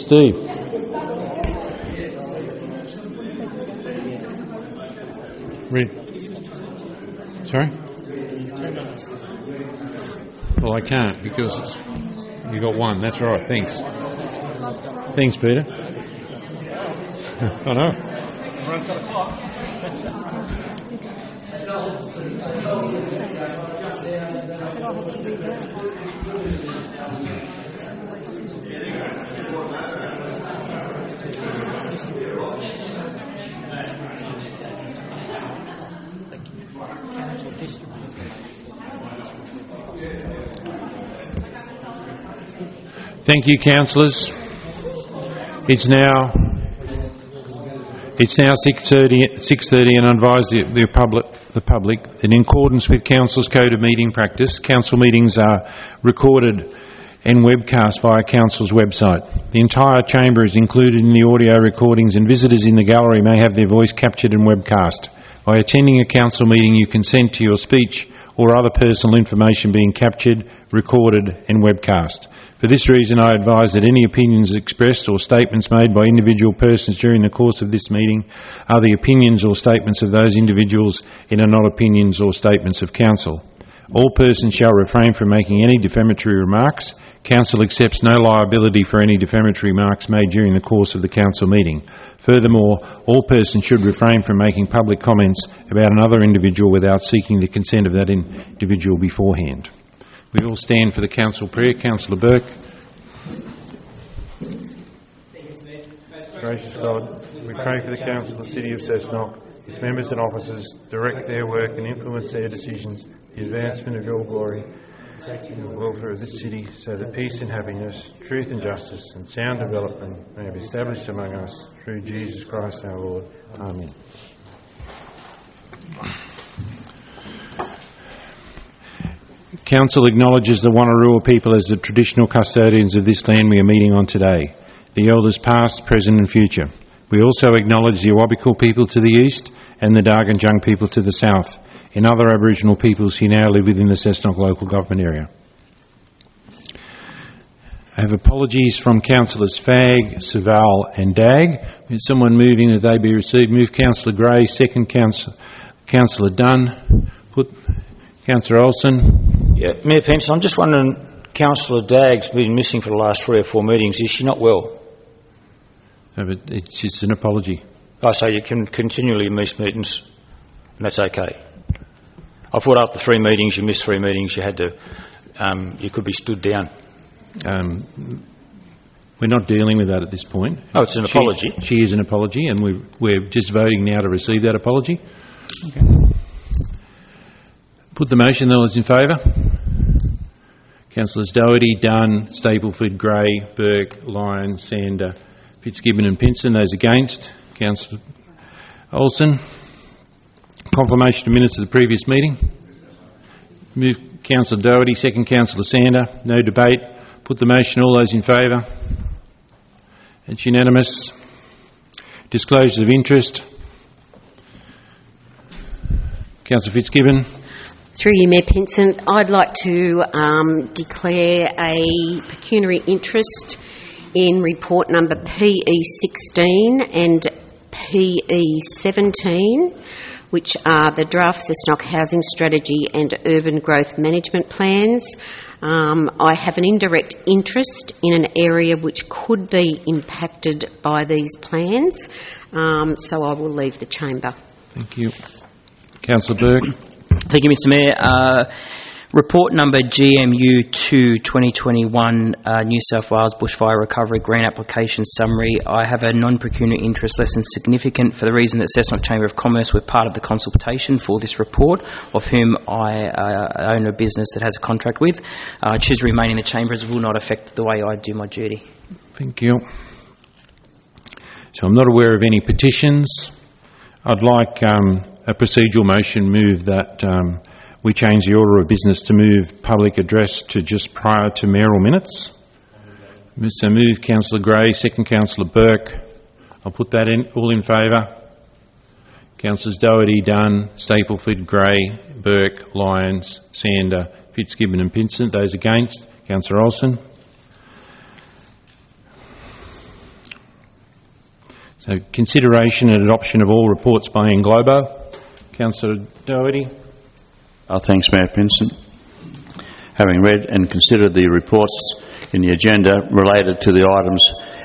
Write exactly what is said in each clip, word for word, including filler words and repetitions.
Steve. Read. Sorry? Well, I can't because it's, you got one. That's right. Thanks. Thanks, Peter. I know. Everyone's got a clock. Thank you, councillors. It's now it's now six thirty, and I advise the, the public the public that in accordance with Council's Code of Meeting Practice, council meetings are recorded and webcast via Council's website. The entire chamber is included in the audio recordings, and visitors in the gallery may have their voice captured and webcast. By attending a council meeting, you consent to your speech or other personal information being captured, recorded and webcast. For this reason, I advise that any opinions expressed or statements made by individual persons during the course of this meeting are the opinions or statements of those individuals and are not opinions or statements of council. All persons shall refrain from making any defamatory remarks. Council accepts no liability for any defamatory remarks made during the course of the council meeting. Furthermore, all persons should refrain from making public comments about another individual without seeking the consent of that individual beforehand. We all stand for the council prayer. Councillor Burke. Gracious God, we pray for the Council of the City of Cessnock, its members and officers, direct their work and influence their decisions, the advancement of your glory and the welfare of this city, so that peace and happiness, truth and justice and sound development may be established among us through Jesus Christ our Lord. Amen. Council acknowledges the Wonnarua people as the traditional custodians of this land we are meeting on today, the elders past, present and future. We also acknowledge the Awabakal people to the east and the Darganjung people to the south, and other Aboriginal peoples who now live within the Cessnock local government area. I have apologies from Councillors Fagg, Saval and Dagg. Is someone moving that they be received? Move Councillor Gray, second Councillor, Councillor Dunn, put Councillor Olsen. Yeah, Mayor Pence, I'm just wondering, Councillor Dagg's been missing for the last three or four meetings. Is she not well? No, but it's just an apology. Oh, so you can continually miss meetings, and that's okay. I thought after three meetings, you missed three meetings, you had to, um, you could be stood down. Um, we're not dealing with that at this point. Oh, it's an she, apology. She is an apology, and we've, we're just voting now to receive that apology. Okay. Put the motion. Those in favour? Councillors Doherty, Dunn, Stapleford, Gray, Burke, Lyons, Sander, Fitzgibbon and Pinson. Those against? Councillor Olsen. Confirmation of minutes of the previous meeting. Move Councillor Doherty, second Councillor Sander. No debate. Put the motion. All those in favour? It's unanimous. Disclosures of interest. Councillor Fitzgibbon. Through you, Mayor Pinson, I'd like to um, declare a pecuniary interest in report number P E sixteen and P E seventeen, which are the draft Cessnock Housing Strategy and Urban Growth Management Plans. Um, I have an indirect interest in an area which could be impacted by these plans, um, so I will leave the chamber. Thank you. Councillor Burke. Thank you, Mister Mayor. Uh, report number G M U two twenty twenty-one, uh, New South Wales Bushfire Recovery Grant Application Summary. I have a non-pecuniary interest less than significant for the reason that Cessnock Chamber of Commerce were part of the consultation for this report, of whom I uh, own a business that has a contract with. Uh, I choose to remain in the chamber as it will not affect the way I do my duty. Thank you. So I'm not aware of any petitions. I'd like um, a procedural motion move that um, we change the order of business to move public address to just prior to mayoral minutes. So move Councillor Gray, second Councillor Burke. I'll put that in. All in favour? Councillors Doherty, Dunn, Stapleford, Gray, Burke, Lyons, Sander, Fitzgibbon and Pinson. Those against? Councillor Olsen. So consideration and adoption of all reports by Englobo. Councillor Doherty. Uh, thanks, Mayor Pinsent. Having read and considered the reports in the agenda related to the items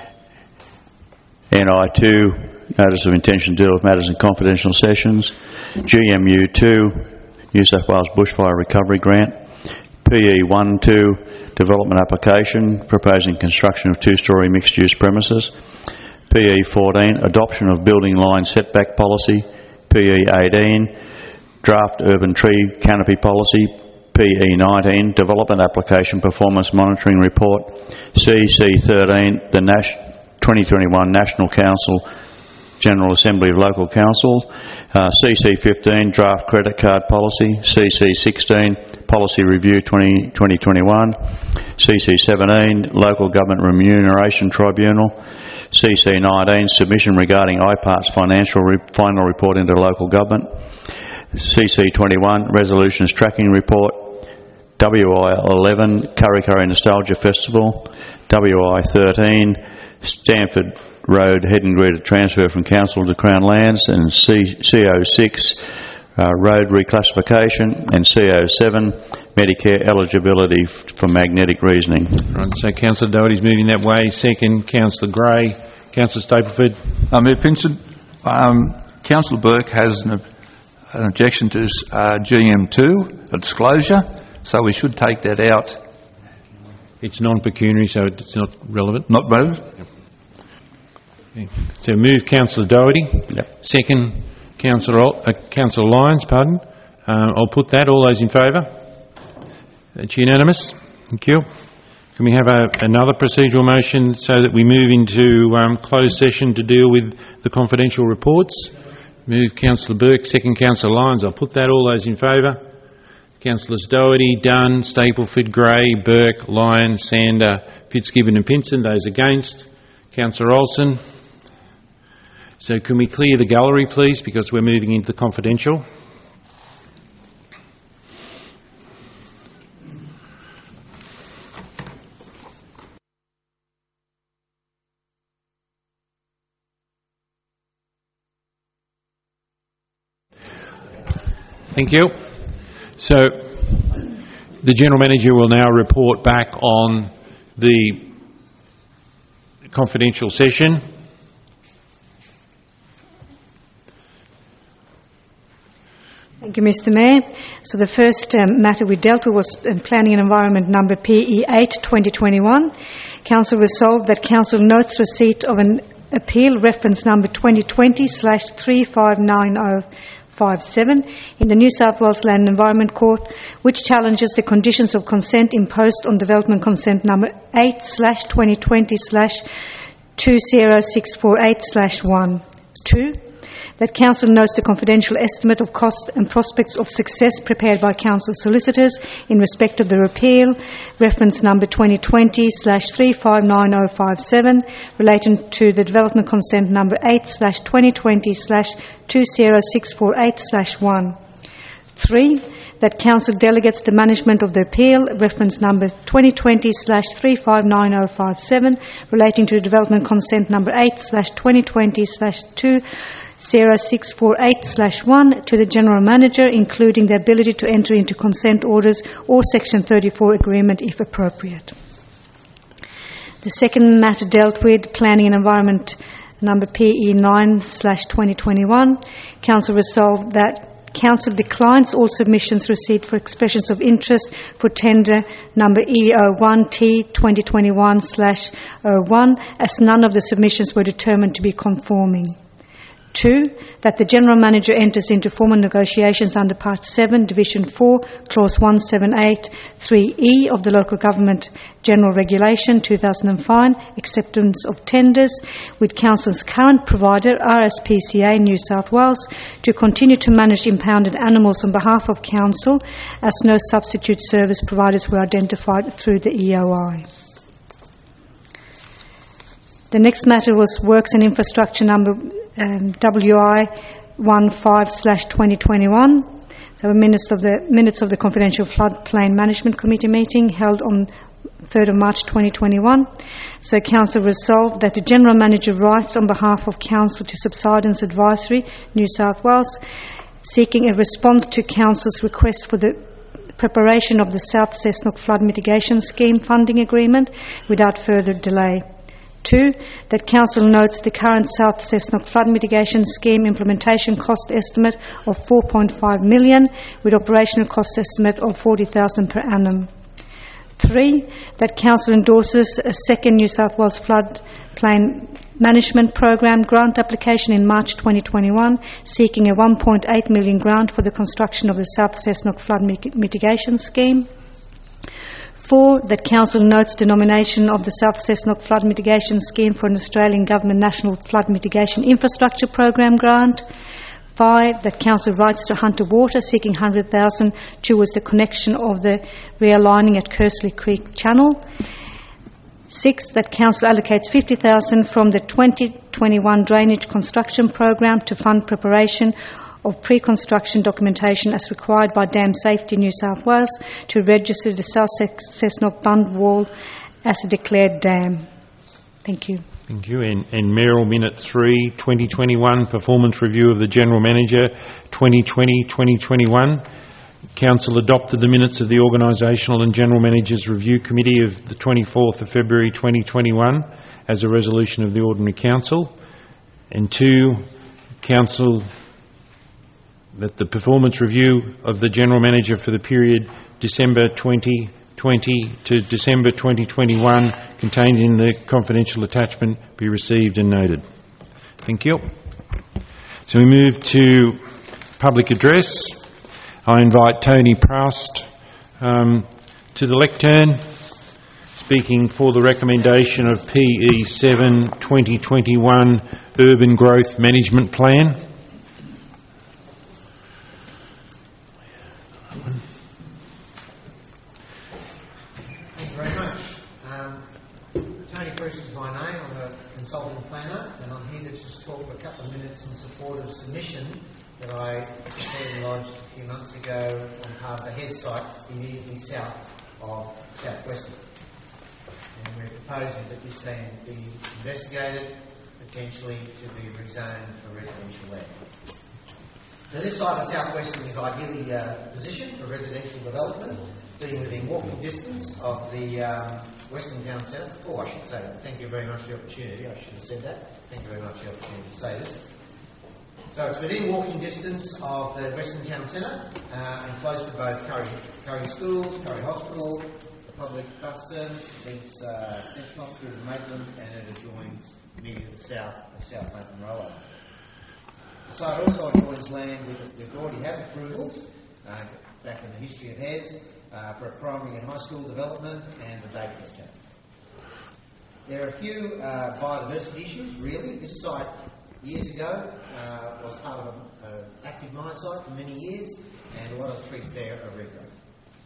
N I two, Notice of Intention to Deal with Matters in Confidential Sessions, G M U two, New South Wales Bushfire Recovery Grant, P E one two, Development Application, proposing construction of two-storey mixed-use premises, P E fourteen, Adoption of Building Line Setback Policy, P E eighteen, Draft Urban Tree Canopy Policy, P E nineteen, Development Application Performance Monitoring Report, C C thirteen, the Nash twenty twenty-one National Council General Assembly of Local Council, uh, C C fifteen, Draft Credit Card Policy, C C sixteen, Policy Review twenty twenty-one, C C seventeen, Local Government Remuneration Tribunal, C C nineteen, Submission regarding I PART's financial re final report into local government, C C twenty-one, Resolutions Tracking Report, W I eleven, Curry Curry Nostalgia Festival, W I thirteen, Stamford Road Head and Greeter transfer from Council to Crown Lands, and C O six, uh, Road Reclassification, and C O seven, Medicare eligibility for magnetic reasoning. Right, so Councillor Doherty's moving that way. Second, Councillor Gray. Councillor Stapleford. Uh, Mayor Pinsent, um, Councillor Burke has an, an objection to uh, G M two, a disclosure, so we should take that out. It's non-pecuniary, so it's not relevant. Not relevant? Yep. Okay. So move Councillor Doherty. Yep. Second, Councillor Ol uh, Councillor Lyons, pardon. Uh, I'll put that. All those in favour? That's unanimous. Thank you. Can we have a, another procedural motion so that we move into um, closed session to deal with the confidential reports? Move Councillor Burke, second Councillor Lyons. I'll put that. All those in favour? Councillors Doherty, Dunn, Stapleford, Gray, Burke, Lyons, Sander, Fitzgibbon and Pinson. Those against? Councillor Olsen. So can we clear the gallery, please, because we're moving into the confidential. Thank you. So the General Manager will now report back on the confidential session. Thank you, Mister Mayor. So the first um, matter we dealt with was um, Planning and Environment number P E eight twenty twenty-one. Council resolved that Council notes receipt of an appeal reference number twenty twenty slash three five nine oh five seven in the New South Wales Land and Environment Court, which challenges the conditions of consent imposed on development consent number eight slash twenty twenty slash two zero six four eight slash one. Two, that Council notes the confidential estimate of costs and prospects of success prepared by Council solicitors in respect of the repeal, reference number twenty twenty slash three five nine oh five seven, relating to the development consent number eight slash twenty twenty slash two zero six four eight slash one. Three, that Council delegates the management of the appeal, reference number twenty twenty slash three five nine oh five seven, relating to the development consent number eight slash twenty twenty slash two zero six four eight slash one to the General Manager, including the ability to enter into consent orders or Section thirty-four agreement if appropriate. The second matter dealt with Planning and Environment number P E nine slash twenty twenty-one. Council resolved that Council declines all submissions received for expressions of interest for tender number E O one T twenty twenty-one slash oh one, as none of the submissions were determined to be conforming. Two, that the General Manager enters into formal negotiations under Part seven, Division four, Clause one seventy-eight three E of the Local Government General Regulation two thousand five, Acceptance of Tenders, with Council's current provider, R S P C A New South Wales, to continue to manage impounded animals on behalf of Council, as no substitute service providers were identified through the E O I. The next matter was Works and Infrastructure number um, W I fifteen slash twenty twenty-one. So minutes of the minutes of the confidential floodplain management committee meeting held on third of March twenty twenty-one. So Council resolved that the General Manager writes on behalf of Council to Subsidence Advisory, New South Wales, seeking a response to Council's request for the preparation of the South Cessnock Flood Mitigation Scheme funding agreement without further delay. Two, that Council notes the current South Cessnock Flood Mitigation Scheme implementation cost estimate of four point five million dollars with operational cost estimate of forty thousand dollars per annum. Three, that Council endorses a second New South Wales Floodplain Management Program grant application in March twenty twenty-one, seeking a one point eight million dollars grant for the construction of the South Cessnock Flood Mitigation Scheme. Four, that Council notes the nomination of the South Cessnock Flood Mitigation Scheme for an Australian Government National Flood Mitigation Infrastructure Program grant. Five, that Council writes to Hunter Water seeking one hundred thousand dollars towards the connection of the realigning at Kersley Creek Channel. Six, that Council allocates fifty thousand dollars from the twenty twenty-one Drainage Construction Program to fund preparation of pre-construction documentation as required by Dam Safety New South Wales to register the South Cessnock Bund Wall as a declared dam. Thank you. Thank you. And, and Mayoral Minute three, twenty twenty-one, Performance Review of the General Manager, twenty twenty to twenty twenty-one. Council adopted the minutes of the Organisational and General Managers Review Committee of the twenty-fourth of February twenty twenty-one as a resolution of the Ordinary Council. And two, Council that the performance review of the General Manager for the period December twenty twenty to December twenty twenty-one contained in the confidential attachment be received and noted. Thank you. So we move to public address. I invite Tony Proust um, to the lectern, speaking for the recommendation of P E seven twenty twenty-one Urban Growth Management Plan. Thank you very much. Um, Tony Proust is my name. I'm a consulting planner, and I'm here to just talk for a couple of minutes in support of a submission that I prepared and lodged a few months ago on part of the Hes site immediately south of South Western. And we're proposing that this land be investigated, potentially to be rezoned for residential land. So this site of South Western is ideally uh, positioned for residential development, being within walking distance of the um, Western Town Centre. Oh, I should say that. Thank you very much for the opportunity. I should have said that. Thank you very much for the opportunity to say this. So it's within walking distance of the Western Town Centre uh, and close to both Curry, Curry Schools, Curry Hospital, the public bus service that leads uh, Cessnock through to Maitland, and it adjoins immediately to the south of South Maitland Railway. The site also adjoins land which already has approvals uh, back in the history of Hes uh, for a primary and high school development and a daycare centre. There are a few uh, biodiversity issues, really. This site years ago uh, was part of an active mine site for many years, and a lot of the trees there are regrowth.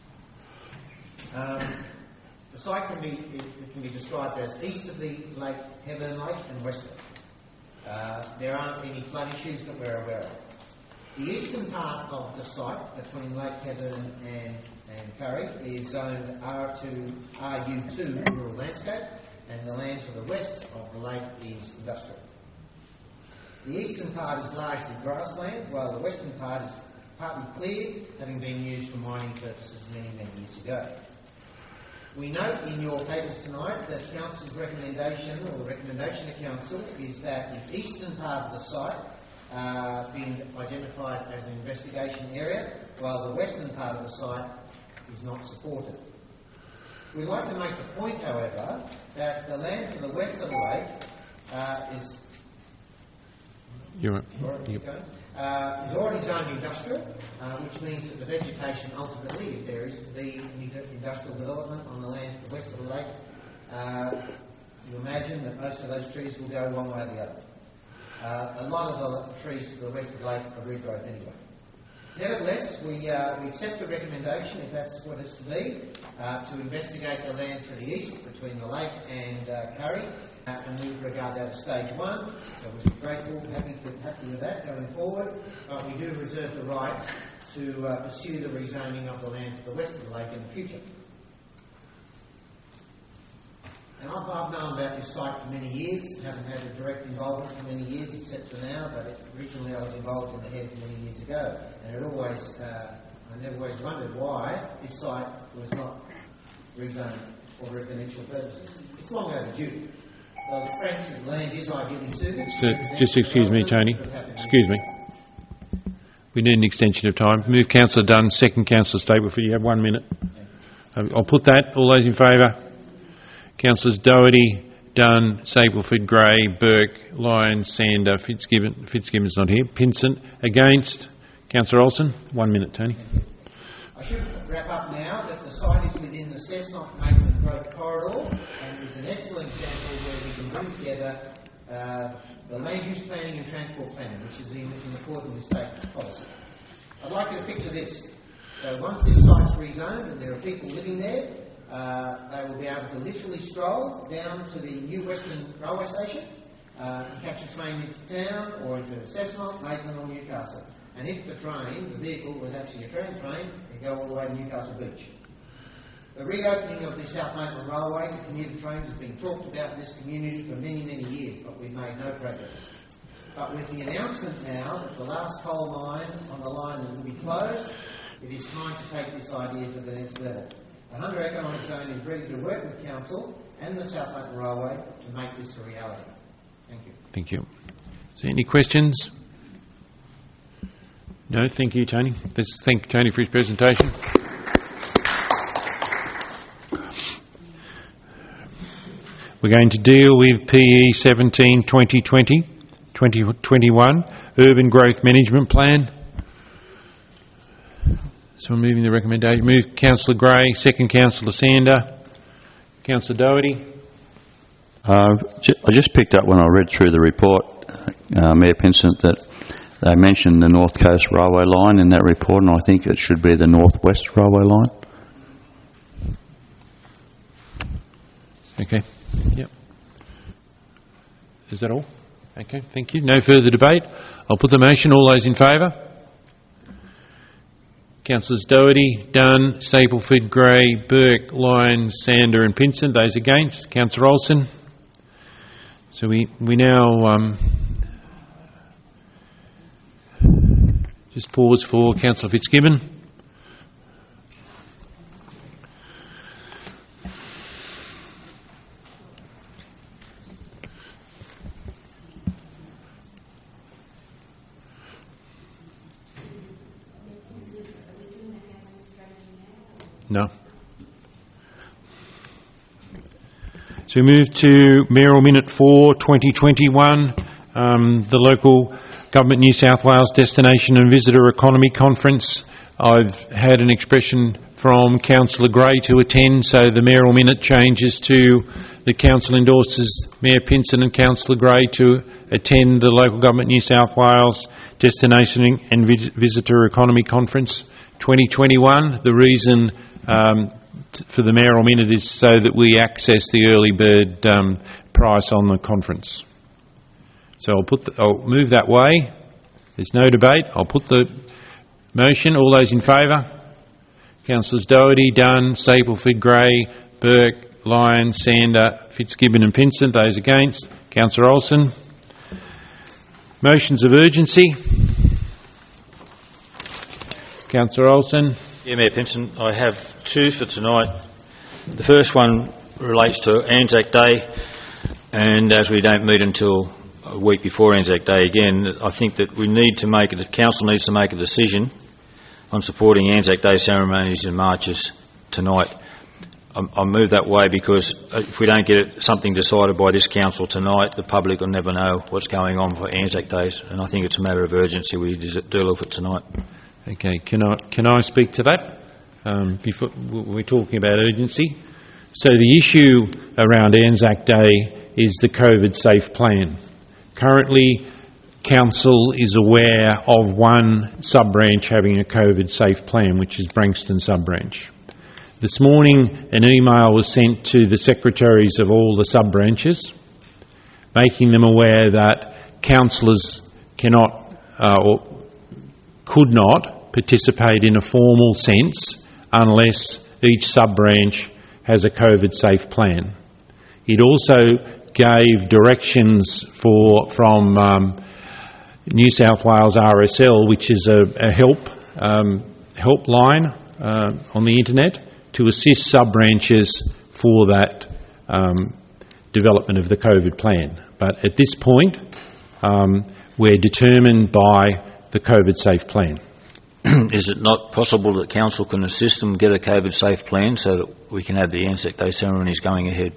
Um, the site can be it, it can be described as east of the Lake Hebburn Lake and west of it. Uh, there aren't any flood issues that we're aware of. The eastern part of the site, between Lake Hebburn and, and Curry, is zoned R two, R U two rural landscape, and the land to the west of the lake is industrial. The eastern part is largely grassland, while the western part is partly cleared, having been used for mining purposes many, many years ago. We note in your papers tonight that Council's recommendation, or the recommendation of Council, is that the eastern part of the site uh, being identified as an investigation area, while the western part of the site is not supported. We'd like to make the point, however, that the land to the west of the lake uh, is You're, already, yep. okay, uh, is already zoned industrial, uh, which means that the vegetation ultimately, if there is to be industrial development on the land to the west of the lake, uh, you imagine that most of those trees will go one way or the other. Uh, a lot of the trees to the west of the lake are regrowth anyway. Nevertheless, we, uh, we accept the recommendation, if that's what it's to be, uh, to investigate the land to the east between the lake and uh, Curry, uh, and we regard that as stage one. So we're grateful, happy, for, happy with that going forward, but we do reserve the right to uh, pursue the rezoning of the land to the west of the lake in the future. And I've, I've known about this site for many years, haven't had a direct involvement for many years except for now, but it, originally I was involved in the Heads many years ago, and it always, uh, I never always wondered why this site was not rezoned for residential purposes. It's long overdue. Well, the French land is ideally suited. So, just excuse me, Tony. Excuse me. We need an extension of time. Move Councillor Dunn, second Councillor Stapleford. You have one minute. I'll put that. All those in favour? Councillors Doherty, Dunn, Stapleford, Gray, Burke, Lyons, Sander, Fitzgibbon. Fitzgibbon's not here. Pinsent. Against? Councillor Olsen. One minute, Tony. I should wrap up now that the site is within the Cessnock Maitland Growth Corridor and is an excellent example where we can bring together uh, the land use planning and transport planning, which is in, in accordance with state policy. I'd like you to picture this. So once this site's rezoned and there are people living there, uh, they will be able to literally stroll down to the new Western Railway Station uh, and catch a train into town or into Cessnock, Maitland or Newcastle. And if the train, the vehicle, was actually a tram train, it go all the way to Newcastle Beach. The reopening of the South Maitland Railway to commuter trains has been talked about in this community for many, many years, but we've made no progress. But with the announcement now that the last coal mine on the line will be closed, it is time to take this idea to the next level. The Hunter Economic Zone is ready to work with Council and the South Maitland Railway to make this a reality. Thank you. Thank you. Is there any questions? No, thank you, Tony. Let's thank Tony for his presentation. We're going to deal with P E seventeen twenty twenty, twenty twenty-one, Urban Growth Management Plan. So we're moving the recommendation. Move Councillor Gray, second Councillor Sander. Councillor Doherty. Uh, I just picked up when I read through the report, uh, Mayor Pinsent, that they mentioned the North Coast Railway line in that report, and I think it should be the North West Railway line. Okay. Yep. Is that all? Okay, thank you. No further debate. I'll put the motion. All those in favour? Councillors Doherty, Dunn, Stapleford, Gray, Burke, Lyons, Sander and Pinsent. Those against? Councillor Olsen. So we, we now um, just pause for Councillor Fitzgibbon. No. So we move to Mayoral Minute four, twenty twenty-one, um, the Local Government New South Wales Destination and Visitor Economy Conference. I've had an expression from Councillor Gray to attend, so the Mayoral Minute changes to the Council endorses Mayor Pinsent and Councillor Gray to attend the Local Government New South Wales Destination and Vis- Visitor Economy Conference twenty twenty-one. The reason Um, t- for the Mayoral Minute is so that we access the early bird um, price on the conference. So I'll put the, I'll move that way. There's no debate. I'll put the motion. All those in favour? Councillors Doherty, Dunn, Stapleford, Gray, Burke, Lyons, Sander, Fitzgibbon and Pinsent. Those against? Councillor Olsen. Motions of urgency. Councillor Olsen. Yeah, Mayor Pinsent, I have two for tonight. The first one relates to Anzac Day, and as we don't meet until a week before Anzac Day again, I think that we need to make, the Council needs to make a decision on supporting Anzac Day ceremonies and marches tonight. I move that way because if we don't get it, something decided by this Council tonight, the public will never know what's going on for Anzac Days, and I think it's a matter of urgency we deal with it tonight. Okay, can I can I speak to that? Um, before we're talking about urgency. So the issue around Anzac Day is the COVID safe plan. Currently, Council is aware of one sub-branch having a COVID safe plan, which is Branxton sub-branch. This morning, an email was sent to the secretaries of all the sub-branches, making them aware that councillors cannot uh, or could not participate in a formal sense unless each sub-branch has a COVID safe plan. It also gave directions for from um, New South Wales R S L, which is a, a help um, helpline uh, on the internet, to assist sub-branches for that um, development of the COVID plan. But at this point, um, we're determined by the COVID-safe plan. Is it not possible that council can assist them get a COVID-safe plan so that we can have the Anzac Day ceremonies going ahead?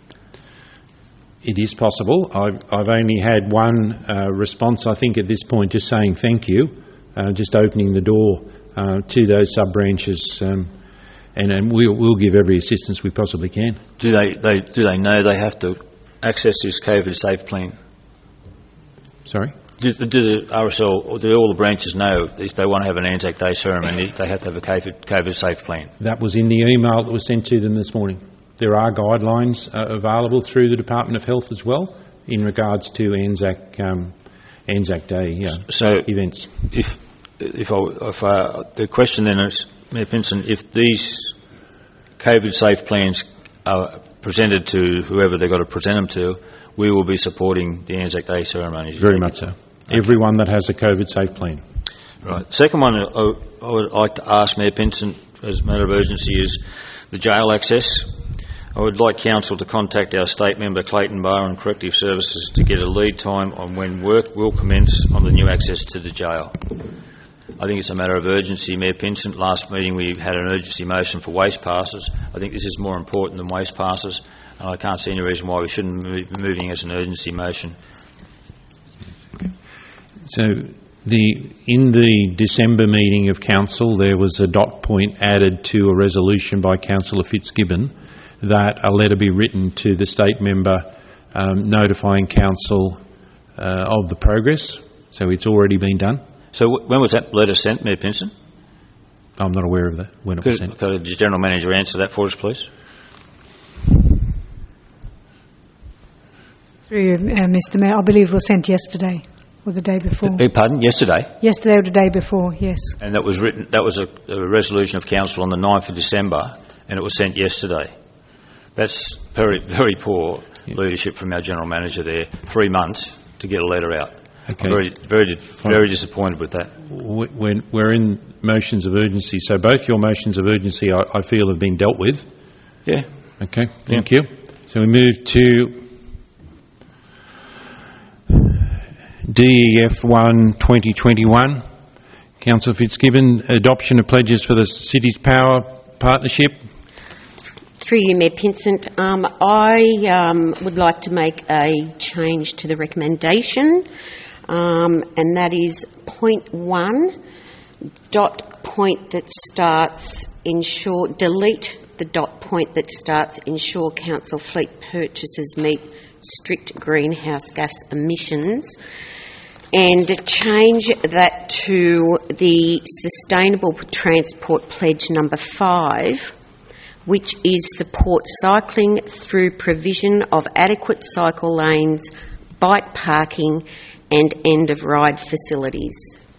It is possible. I've, I've only had one uh, response, I think, at this point, just saying thank you, uh, just opening the door uh, to those sub-branches, um, and, and we'll, we'll give every assistance we possibly can. Do they, they, do they know they have to access this COVID-safe plan? Sorry? Do, do the R S L, or do all the branches know if they want to have an Anzac Day ceremony, they have to have a COVID, COVID-safe plan? That was in the email that was sent to them this morning. There are guidelines uh, available through the Department of Health as well in regards to Anzac um, Anzac Day uh, so events. If if, I, if uh, the question then is, Mayor Pinson, if these COVID-safe plans are presented to whoever they've got to present them to, we will be supporting the Anzac Day ceremonies. Very much so. Okay. Everyone that has a COVID-safe plan. Right. Second one I, I would like to ask Mayor Pinson as a matter of urgency is the jail access. I would like Council to contact our State Member Clayton Bar and Corrective Services to get a lead time on when work will commence on the new access to the jail. I think it's a matter of urgency. Mayor Pinson, last meeting we had an urgency motion for waste passes. I think this is more important than waste passes, and I can't see any reason why we shouldn't be moving as an urgency motion. So the in the December meeting of Council, there was a dot point added to a resolution by Councillor Fitzgibbon that a letter be written to the State Member um, notifying Council uh, of the progress. So it's already been done. So w when was that letter sent, Mayor Pinson? I'm not aware of that, when it was Could, sent. could the General Manager answer that for us, please? Through you, uh, Mister Mayor, I believe it was sent yesterday or the day before. Uh, pardon? Yesterday? Yesterday or the day before, yes. And that was written. That was a, a resolution of Council on the ninth of December, and it was sent yesterday. That's very, very poor yeah. leadership from our General Manager there. Three months to get a letter out. Okay. I'm very, very, very disappointed with that. We're, we're in motions of urgency, so both your motions of urgency, I, I feel, have been dealt with. Yeah. Okay. Thank yeah. you. So we move to D E F one twenty twenty-one. Councillor Fitzgibbon, adoption of pledges for the City's Power Partnership. Through you, Mayor Pinson, um, I um, would like to make a change to the recommendation, um, and that is point one, dot point that starts ensure, delete the dot point that starts ensure council fleet purchases meet strict greenhouse gas emissions, and change that to the Sustainable Transport Pledge number five, which is support cycling through provision of adequate cycle lanes, bike parking and end-of-ride facilities.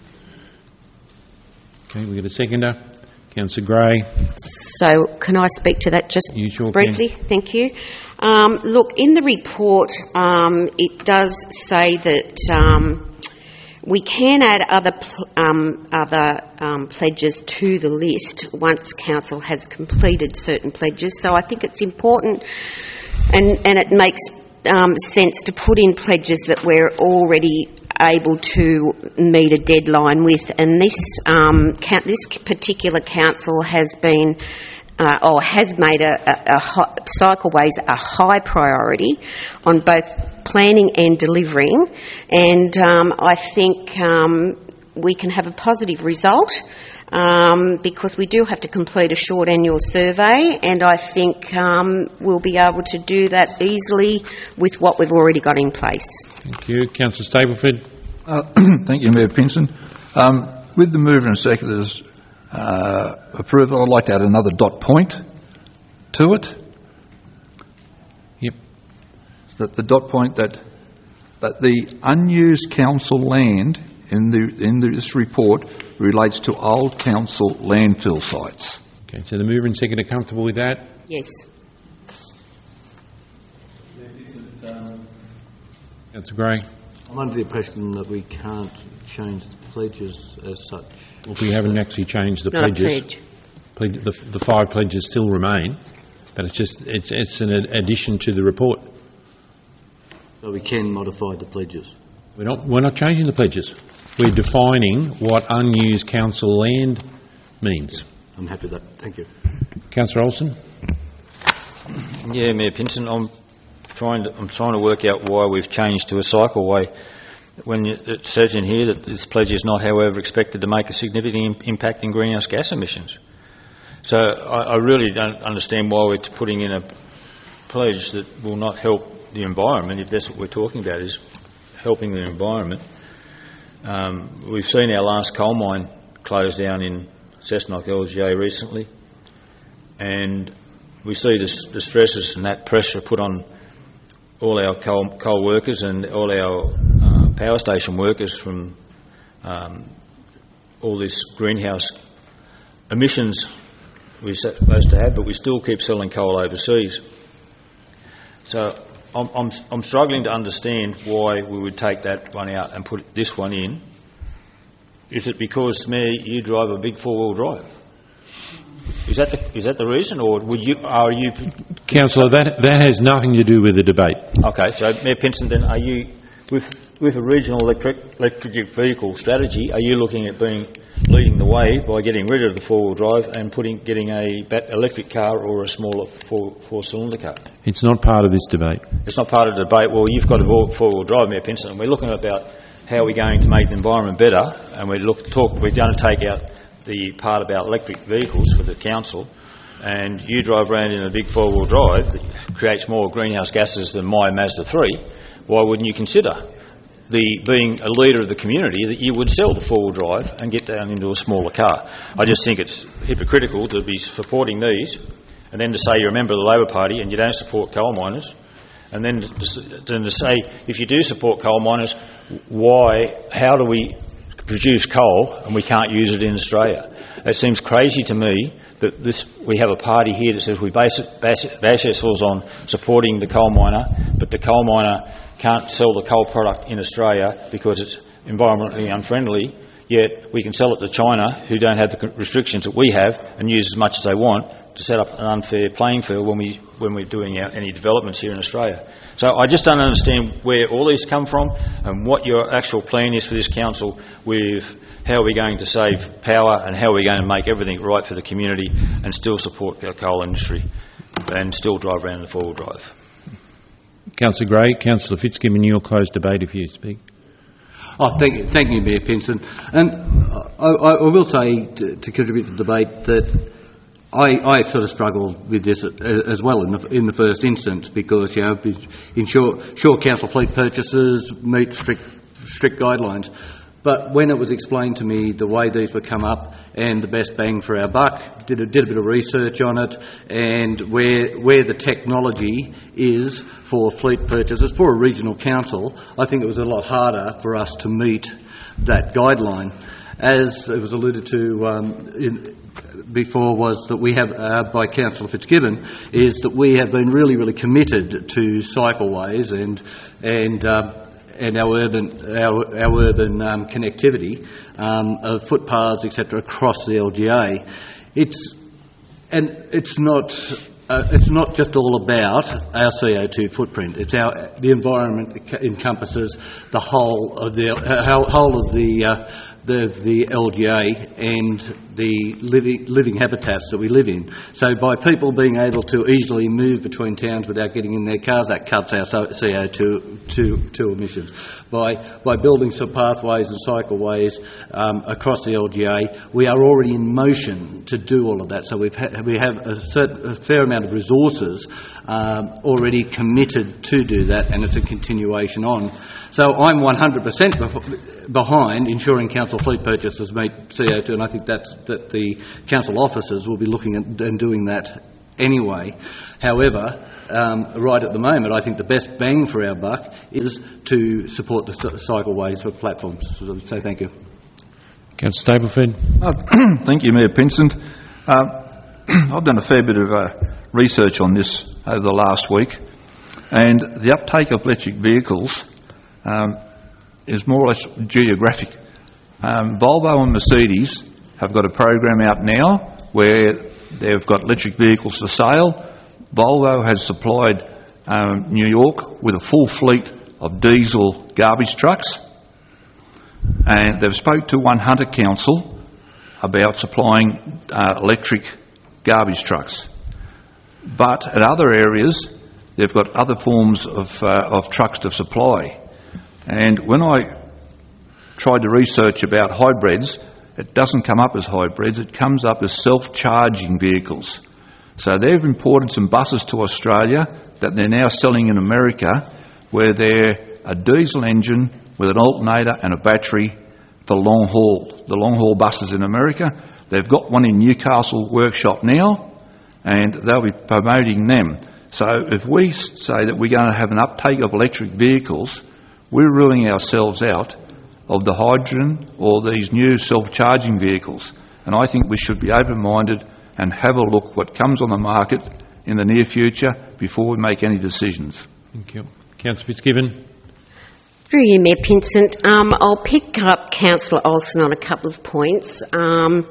Okay, we get a seconder. Councillor Gray. So can I speak to that just you sure briefly? Can. Thank you. Um, look, in the report um, it does say that um, we can add other pl um, other um, pledges to the list once council has completed certain pledges. So I think it's important, and and it makes um, sense to put in pledges that we're already able to meet a deadline with. And this um, count, this particular council has been. Uh, or has made a, a, a high, cycleways a high priority on both planning and delivering, and um, I think um, we can have a positive result um, because we do have to complete a short annual survey, and I think um, we'll be able to do that easily with what we've already got in place. Thank you. Councillor Stapleford. Uh, thank you, Mayor Pinson. Um, with the mover and seconders Uh, approval, I'd like to add another dot point to it. Yep. So that the dot point that that the unused council land in the in this report relates to old council landfill sites. Okay, so the mover and seconder are comfortable with that? Yes. Councillor Gray. I'm under the impression that we can't change the pledges as such. Well, we haven't actually changed the Not a pledges. pledge. Pledge- The, the five pledges still remain, but it's just it's, it's an addition to the report. So we can modify the pledges. We're not we're not changing the pledges. We're defining what unused council land means. I'm happy with that. Thank you. Councillor Olsen. Yeah, Mayor Pinson, I'm trying to I'm trying to work out why we've changed to a cycleway when it says in here that this pledge is not, however, expected to make a significant im- impact in greenhouse gas emissions. So I, I really don't understand why we're putting in a pledge that will not help the environment, if that's what we're talking about, is helping the environment. Um, we've seen our last coal mine close down in Cessnock L G A recently, and we see this, the stresses and that pressure put on all our coal, coal workers and all our uh, power station workers from um, all this greenhouse emissions we're supposed to have, but we still keep selling coal overseas. So I'm, I'm, I'm struggling to understand why we would take that one out and put this one in. Is it because, Mayor, you drive a big four-wheel drive? Is that the, is that the reason, or would you, are you... Councillor, that, that has nothing to do with the debate. Okay, so Mayor Pinson, then are you, with, with a regional electric, electric vehicle strategy, are you looking at being leading the way by getting rid of the four-wheel drive and putting getting a bat, electric car or a smaller four, four-cylinder car? It's not part of this debate. It's not part of the debate. Well, you've got a four-wheel drive, Mayor Pinson, and we're looking about how we're going to make the environment better, and we're, look, talk, we're going to take out the part about electric vehicles for the council, and you drive around in a big four-wheel drive that creates more greenhouse gases than my Mazda three. Why wouldn't you consider the being a leader of the community that you would sell the four-wheel drive and get down into a smaller car? I just think it's hypocritical to be supporting these and then to say you're a member of the Labor Party and you don't support coal miners, and then to, then to say if you do support coal miners, why, how do we produce coal and we can't use it in Australia? It seems crazy to me that this, we have a party here that says we base, it, base, it, base ourselves on supporting the coal miner, but the coal miner can't sell the coal product in Australia because it's environmentally unfriendly, yet we can sell it to China, who don't have the restrictions that we have, and use as much as they want to set up an unfair playing field when, we, when we're doing our, any developments here in Australia. So I just don't understand where all these come from and what your actual plan is for this council with how we're going to save power and how we're going to make everything right for the community and still support our coal industry and still drive around in the four-wheel drive. Councillor Gray. Councillor Fitzgibbon, you'll close debate if you speak. Oh, thank you, thank you, Mayor Pinson. And I, I, I will say, to, to contribute to the debate, that I, I sort of struggled with this as well in the, in the first instance because, you know, ensure, sure council fleet purchases meet strict, strict guidelines. But when it was explained to me the way these would come up and the best bang for our buck, did a, did a bit of research on it, and where where the technology is for fleet purchases for a regional council, I think it was a lot harder for us to meet that guideline. As it was alluded to um, in, before, was that we have, uh, by Councillor Fitzgibbon, is that we have been really, really committed to cycleways and and. Uh, and our urban, our, our urban um, connectivity um, of footpaths, et cetera, across the L G A. It's and it's not uh, it's not just all about our C O two footprint. It's our the environment encompasses the whole of the uh, whole of the. Uh, The, the L G A and the living, living habitats that we live in. So by people being able to easily move between towns without getting in their cars, that cuts our C O two emissions. By, by building some pathways and cycleways um, across the L G A, we are already in motion to do all of that. So we've ha- we have a, certain, a fair amount of resources um, already committed to do that, and it's a continuation on. So I'm one hundred percent behind ensuring council fleet purchases meet C O two, and I think that's, that the council officers will be looking at and doing that anyway. However, um, right at the moment, I think the best bang for our buck is to support the cycleways for platforms. So, so thank you. Councillor Stapleford. Uh, thank you, Mayor Pinson. Uh, I've done a fair bit of uh, research on this over the last week. And the uptake of electric vehicles um, is more or less geographic. Um, Volvo and Mercedes have got a program out now where they've got electric vehicles for sale. Volvo has supplied um, New York with a full fleet of diesel garbage trucks, and they've spoke to One Hunter Council about supplying uh, electric garbage trucks. But at other areas, they've got other forms of, uh, of trucks to supply. And when I tried to research about hybrids, it doesn't come up as hybrids, it comes up as self-charging vehicles. So they've imported some buses to Australia that they're now selling in America, where they're a diesel engine with an alternator and a battery for long haul. The long haul buses in America, they've got one in Newcastle workshop now, and they'll be promoting them. So if we say that we're going to have an uptake of electric vehicles, we're ruling ourselves out of the hydrogen or these new self-charging vehicles. And I think we should be open-minded and have a look what comes on the market in the near future before we make any decisions. Thank you. Councillor Fitzgibbon. Through you, Mayor Pinsent. Um, I'll pick up Councillor Olsen on a couple of points. Um,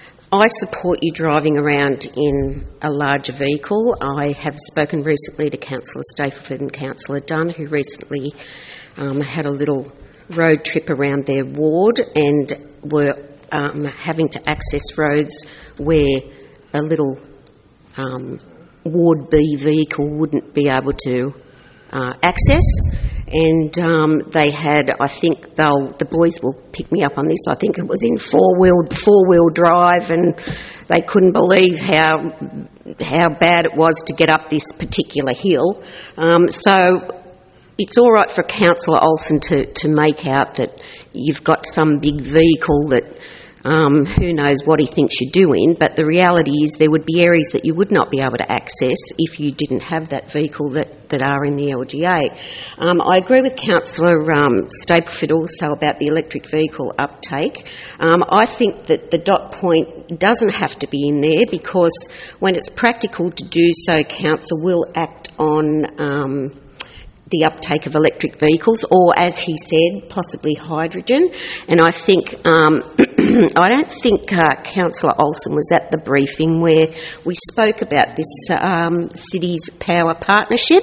I support you driving around in a larger vehicle. I have spoken recently to Councillor Stapleford and Councillor Dunn, who recently um, had a little road trip around their ward and were um, having to access roads where a little um, Ward B vehicle wouldn't be able to uh, access. And um, they had, I think they'll, the boys will pick me up on this, I think it was in four-wheel four-wheel drive, and they couldn't believe how how bad it was to get up this particular hill. Um, so it's all right for Councillor Olsen to, to make out that you've got some big vehicle that um, who knows what he thinks you're doing, but the reality is there would be areas that you would not be able to access if you didn't have that vehicle that, that are in the L G A. Um, I agree with Councillor um, Stapleford also about the electric vehicle uptake. Um, I think that the dot point doesn't have to be in there because when it's practical to do so, Council will act on um, the uptake of electric vehicles, or as he said, possibly hydrogen. And I think, um, I don't think uh, Councillor Olsen was at the briefing where we spoke about this um, city's power partnership.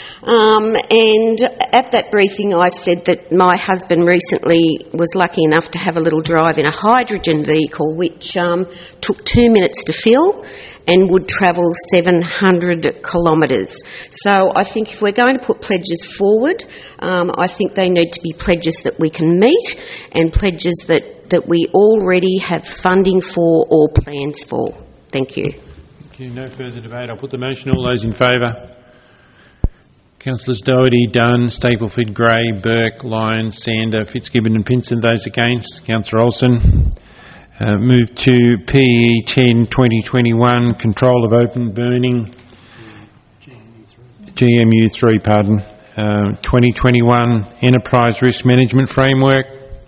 Um, and at that briefing I said that my husband recently was lucky enough to have a little drive in a hydrogen vehicle which um, took two minutes to fill and would travel seven hundred kilometres. So I think if we're going to put pledges forward, um, I think they need to be pledges that we can meet and pledges that, that we already have funding for or plans for. Thank you. Thank you. No further debate. I'll put the motion. All those in favour? Councillors Doherty, Dunn, Stapleford, Gray, Burke, Lyons, Sander, Fitzgibbon and Pinsent. Those against? Councillor Olsen. Uh, move to P E ten twenty twenty-one, control of open burning. G M U three, pardon. Uh, twenty twenty-one Enterprise Risk Management Framework.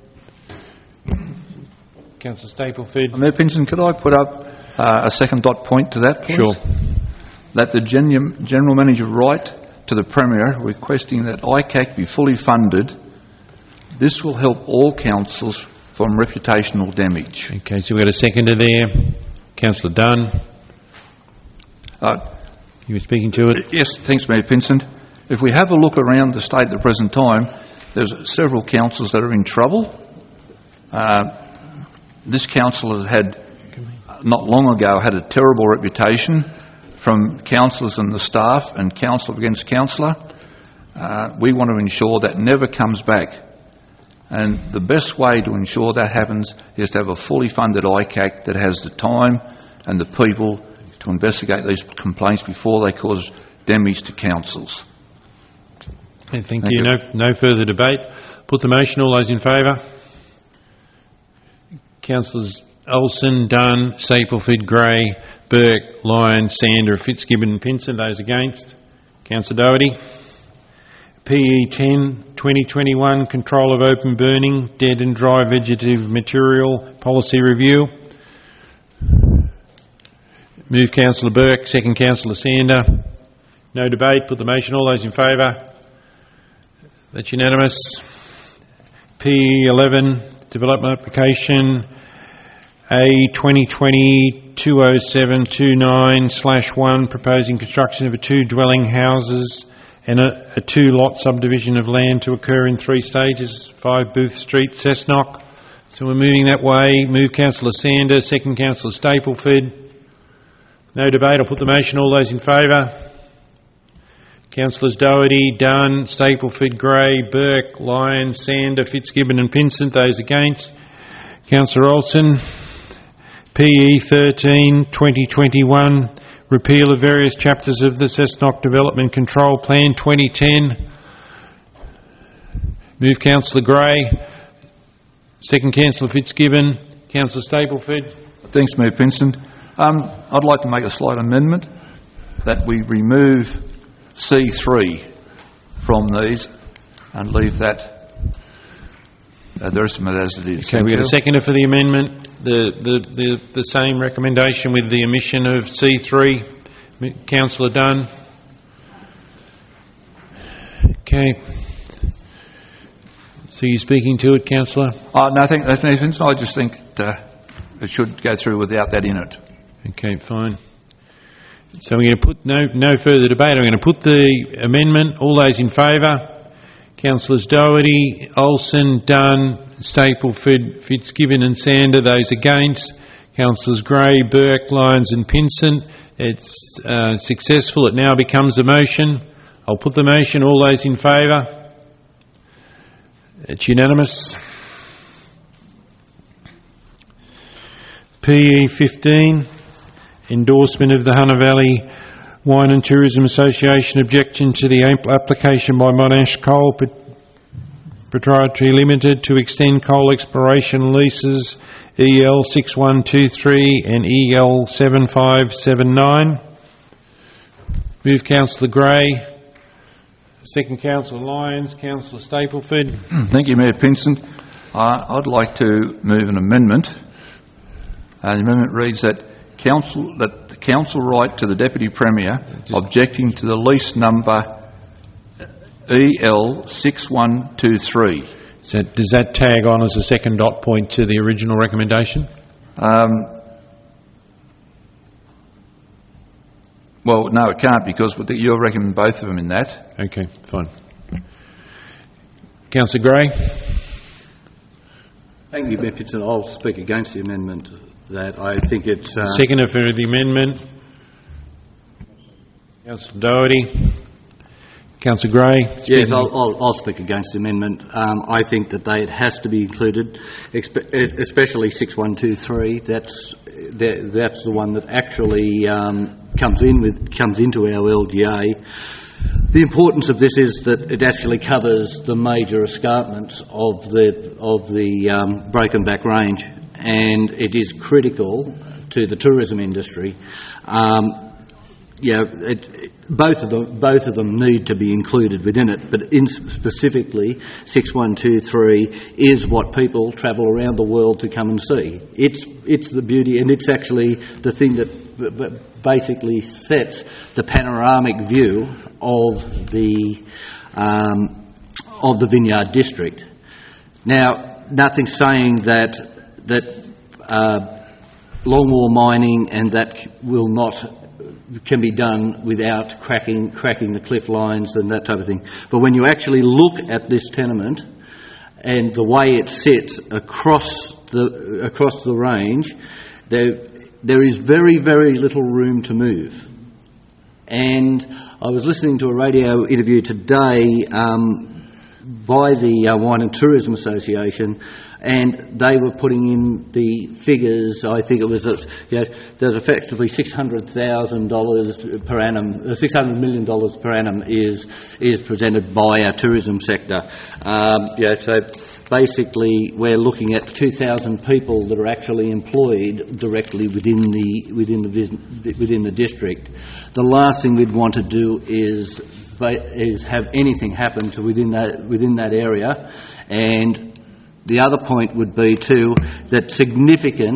Councillor Stapleford. Mayor Pinsent, could I put up uh, a second dot point to that, please? Sure. That the Gen- General Manager write to the Premier requesting that I C A C be fully funded. This will help all councils from reputational damage. Okay, so we've got a seconder there. Councillor Dunn. Uh, you were speaking to it? Yes, thanks, Mayor Pinsent. If we have a look around the state at the present time, there's several councils that are in trouble. Uh, this council has had, not long ago, had a terrible reputation from councillors and the staff and councillor against councillor. Uh, we want to ensure that never comes back. And the best way to ensure that happens is to have a fully funded I C A C that has the time and the people to investigate these complaints before they cause damage to councils. Okay, thank, thank you. you. No, no further debate. Put the motion. All those in favour? Councillors Olsen, Dunn, Stapleford, Gray, Burke, Lyons, Sander, Fitzgibbon and Pinsent. Those against? Councillor Doherty. P E ten twenty twenty-one, control of open burning, dead and dry vegetative material policy review. Move Councillor Burke, second Councillor Sander. No debate. Put the motion. All those in favour? That's unanimous. P E eleven, development application A twenty twenty two oh seven two nine slash one, proposing construction of a two dwelling houses and a, a two lot subdivision of land to occur in three stages, five Booth Street, Cessnock. So we're moving that way. Move Councillor Sander, second Councillor Stapleford. No debate. I'll put the motion. All those in favour? Councillors Doherty, Dunn, Stapleford, Gray, Burke, Lyons, Sander, Fitzgibbon and Pinsent. Those against? Councillor Olsen. P E thirteen twenty twenty-one, repeal of various chapters of the Cessnock Development Control Plan twenty ten. Move Councillor Gray. Second Councillor Fitzgibbon. Councillor Stapleford. Thanks, Mayor Pinsent. Um, I'd like to make a slight amendment that we remove C three from these and leave that, uh, the rest of it as it is. Okay, we got a seconder for the amendment. The, the, the, the same recommendation with the omission of C three. Councillor Dunn. Okay. So you're speaking to it, Councillor? Uh, no, I think that's Mayor Pinsent. I just think uh, it should go through without that in it. Okay, fine. So we're going to put no no further debate. I'm going to put the amendment. All those in favour? Councillors Doherty, Olsen, Dunn, Stapleford, Fitzgibbon and Sander. Those against? Councillors Gray, Burke, Lyons and Pinsent. It's uh, successful. It now becomes a motion. I'll put the motion. All those in favour? It's unanimous. P E fifteen. Endorsement of the Hunter Valley Wine and Tourism Association objection to the application by Monash Coal Proprietary Limited to extend coal exploration leases E L six one two three and E L seven five seven nine. Move Councillor Gray. Second Councillor Lyons. Councillor Stapleford. Thank you, Mayor Pinsent. Uh, I'd like to move an amendment. Uh, the amendment reads that Council, that the council write to the Deputy Premier objecting to the lease number E L six one two three. So does that tag on as a second dot point to the original recommendation? Um, well, no, it can't, because you're recommending both of them in that. Okay, fine. Councillor Gray. Thank you, Mayor Pinsent. I'll speak against the amendment. That I think it's... Uh, Seconder for the amendment. Councillor Doherty. Councillor Gray. Yes, I'll, I'll, I'll speak against the amendment. Um, I think that they, it has to be included, especially six one two three. That's that, that's the one that actually um, comes in with comes into our L G A. The importance of this is that it actually covers the major escarpments of the of the um, Broken Back Range, and it is critical to the tourism industry. Um, yeah, it, it, both of them both of them need to be included within it, but in specifically six one two three is what people travel around the world to come and see. It's it's the beauty, and it's actually the thing that basically sets the panoramic view of the um, of the Vineyard District. Now, nothing's saying that that uh, longwall mining and that will not can be done without cracking cracking the cliff lines and that type of thing. But when you actually look at this tenement and the way it sits across the across the range, there there is very very little room to move. And I was listening to a radio interview today um, by the uh, Wine and Tourism Association, and they were putting in the figures. I think it was uh, you know, that effectively six hundred thousand dollars per annum, uh, six hundred million dollars per annum is is presented by our tourism sector. Um, yeah, so basically, we're looking at two thousand people that are actually employed directly within the within the within the district. The last thing we'd want to do is is have anything happen to within that within that area. And the other point would be too that significant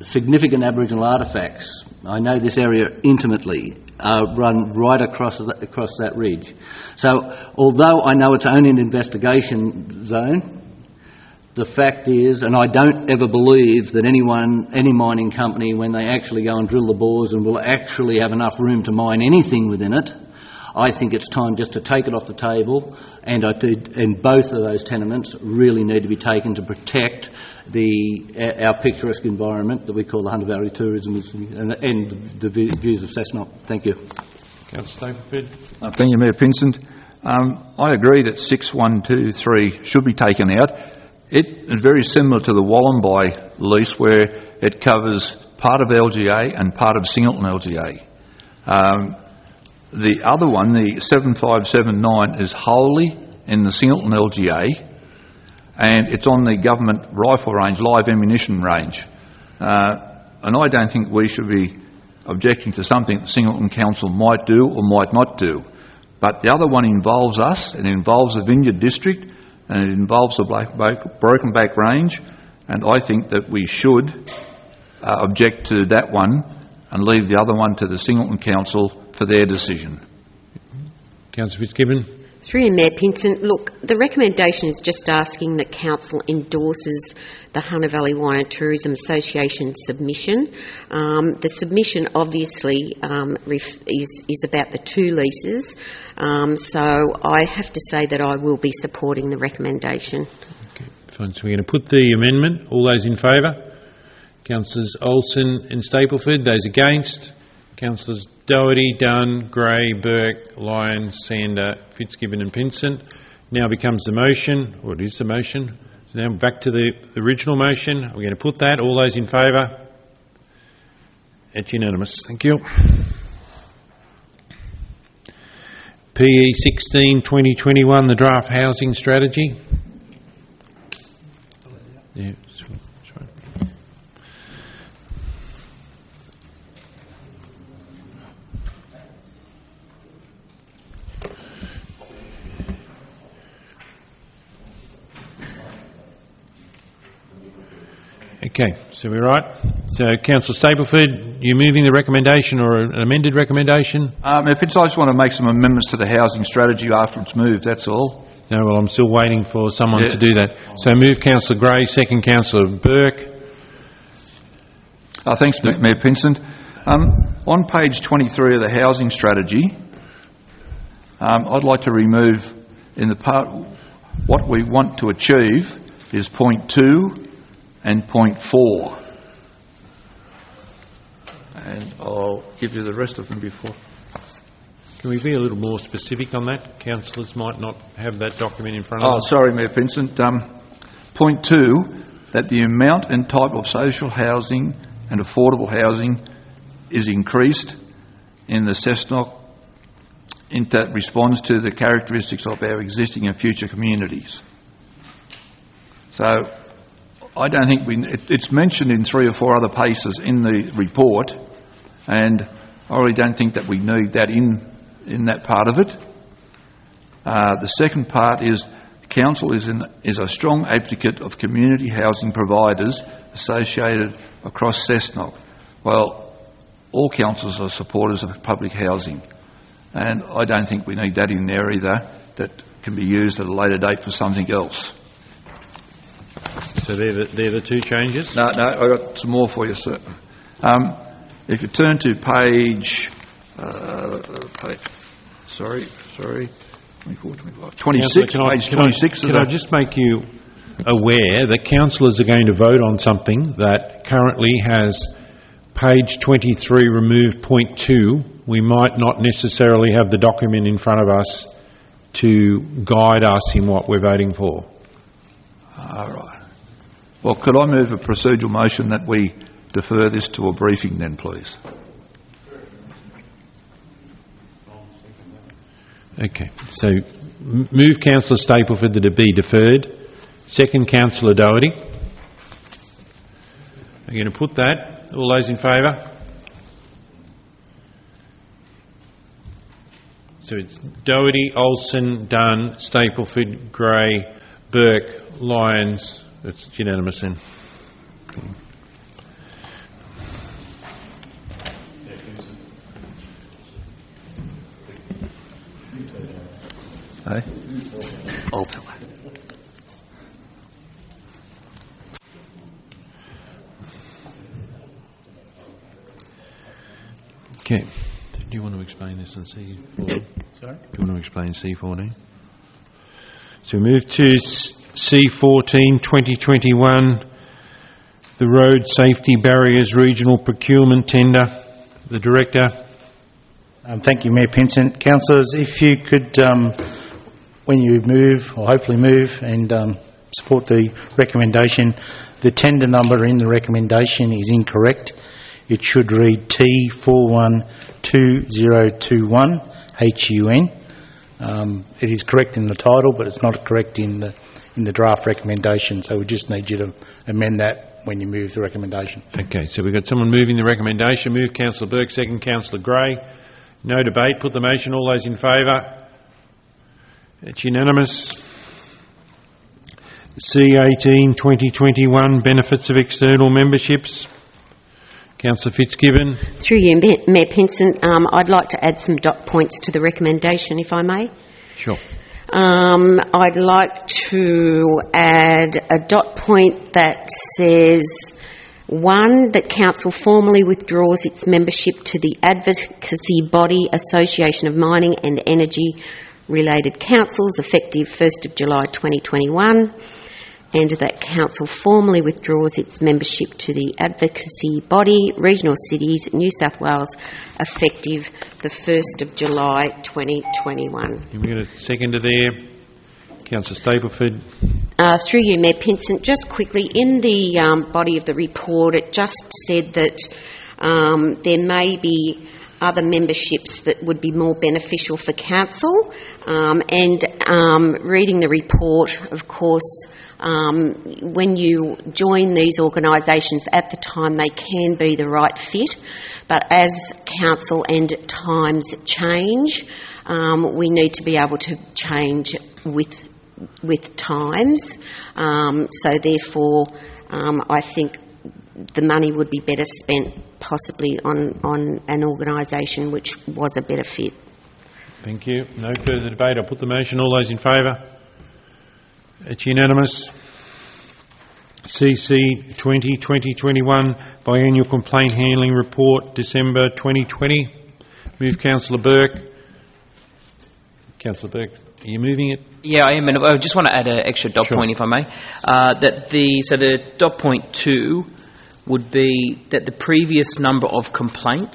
significant Aboriginal artefacts, I know this area intimately, uh, run right across the, across that ridge. So although I know it's only an investigation zone, the fact is, and I don't ever believe that anyone, any mining company, when they actually go and drill the bores and will actually have enough room to mine anything within it, I think it's time just to take it off the table, and I did, and both of those tenements really need to be taken to protect the our picturesque environment that we call the Hunter Valley tourism and, and the views of Cessnock. Thank you. Councillor Stapleford. Uh, thank you, Mayor Pinsent. Um, I agree that six one two three should be taken out. It is very similar to the Wallumbye lease, where it covers part of L G A and part of Singleton L G A. Um, The other one, the seven five seven nine, is wholly in the Singleton L G A, and it's on the government rifle range, live ammunition range. Uh, and I don't think we should be objecting to something the Singleton Council might do or might not do. But the other one involves us, it involves the Vineyard District, and it involves the Black Back, Broken Back Range, and I think that we should uh, object to that one and leave the other one to the Singleton Council for their decision. Councillor Fitzgibbon. Through you, Mayor Pinsent, look, the recommendation is just asking that Council endorses the Hunter Valley Wine and Tourism Association submission. Um, the submission obviously um, ref- is, is about the two leases, um, so I have to say that I will be supporting the recommendation. Okay, fine. So we're going to put the amendment. All those in favour? Councillors Olsen and Stapleford. Those against? Councillors Doherty, Dunn, Gray, Burke, Lyons, Sander, Fitzgibbon and Pinsent. Now becomes the motion, or it is the motion. So now back to the original motion. We're going to put that. All those in favour? It's unanimous. Thank you. P E sixteen twenty twenty-one, the draft housing strategy. Yeah. Okay, so we're right. So, Councillor Stapleford, you're moving the recommendation or an amended recommendation? Um, if it's, I just want to make some amendments to the housing strategy after it's moved, that's all. No, well, I'm still waiting for someone Yeah. to do that. So move Councillor Gray, second Councillor Burke. Uh, thanks, Mayor Pinsent. Um, on page twenty-three of the housing strategy, um, I'd like to remove in the part what we want to achieve is point two and point four. And I'll give you the rest of them before. Can we be a little more specific on that? Councillors might not have that document in front of Oh, them. sorry, Mayor Pinsent. Um, point two, that the amount and type of social housing and affordable housing is increased in the Cessnock in that responds to the characteristics of our existing and future communities. So I don't think we, it, it's mentioned in three or four other places in the report, and I really don't think that we need that in in that part of it. Uh, the second part is Council is, in, is a strong advocate of community housing providers associated across Cessnock. Well, all councils are supporters of public housing, and I don't think we need that in there either. That can be used at a later date for something else. So they're the, they're the two changes? No, no, I've got some more for you, sir. Um, if you turn to page, uh, page sorry, sorry, twenty-four, twenty-five, twenty-six, Councillor, page can I, twenty-six. Can, I, can I just make you aware that councillors are going to vote on something that currently has page twenty-three removed point two. We might not necessarily have the document in front of us to guide us in what we're voting for. All right. Well, could I move a procedural motion that we defer this to a briefing then, please? Okay, so m- move Councillor Stapleford that it be deferred. Second Councillor Doherty. I'm going to put that. All those in favour? So it's Doherty, Olsen, Dunn, Stapleford, Gray, Burke, Lyons. It's unanimous then. hey? I'll tell her. Okay. Do you want to explain this in C fourteen? Sorry? Do you want to explain C fourteen? So we move to C fourteen, twenty twenty-one, the Road Safety Barriers Regional Procurement Tender. The Director. Um, thank you, Mayor Pinsent. Councillors, if you could, um, when you move, or hopefully move, and um, support the recommendation, the tender number in the recommendation is incorrect. It should read T four one two zero two one H U N. Um, it is correct in the title, but it's not correct in the in the draft recommendation. So we just need you to amend that when you move the recommendation. Okay, so we've got someone moving the recommendation. Move Councillor Burke, second Councillor Gray. No debate. Put the motion. All those in favour? It's unanimous. C eighteen, twenty twenty-one, benefits of external memberships. Councillor Fitzgibbon. Through you, Mayor Pinsent, um, I'd like to add some dot points to the recommendation, if I may. Sure. Um, I'd like to add a dot point that says, one, that Council formally withdraws its membership to the advocacy body Association of Mining and Energy Related Councils effective first of July twenty twenty-one, and that Council formally withdraws its membership to the advocacy body Regional Cities New South Wales effective the first of July twenty twenty-one. We've got a seconder there. Councillor Stapleford. Uh, through you, Mayor Pinsent, just quickly, in the um, body of the report, it just said that um, there may be other memberships that would be more beneficial for Council. Um, and um, reading the report, of course, um, when you join these organisations at the time, they can be the right fit. But as Council and times change, um, we need to be able to change with with times. Um, so therefore, um, I think the money would be better spent possibly on, on an organisation which was a better fit. Thank you. No further debate. I'll put the motion. All those in favour? It's unanimous. C C twenty, twenty twenty-one, Biannual Complaint Handling Report, December twenty twenty. Move Councillor Burke. Councillor Burke, are you moving it? Yeah, I am, and I just want to add an extra dot Sure. point, if I may. Uh, that the so the dot point two would be that the previous number of complaints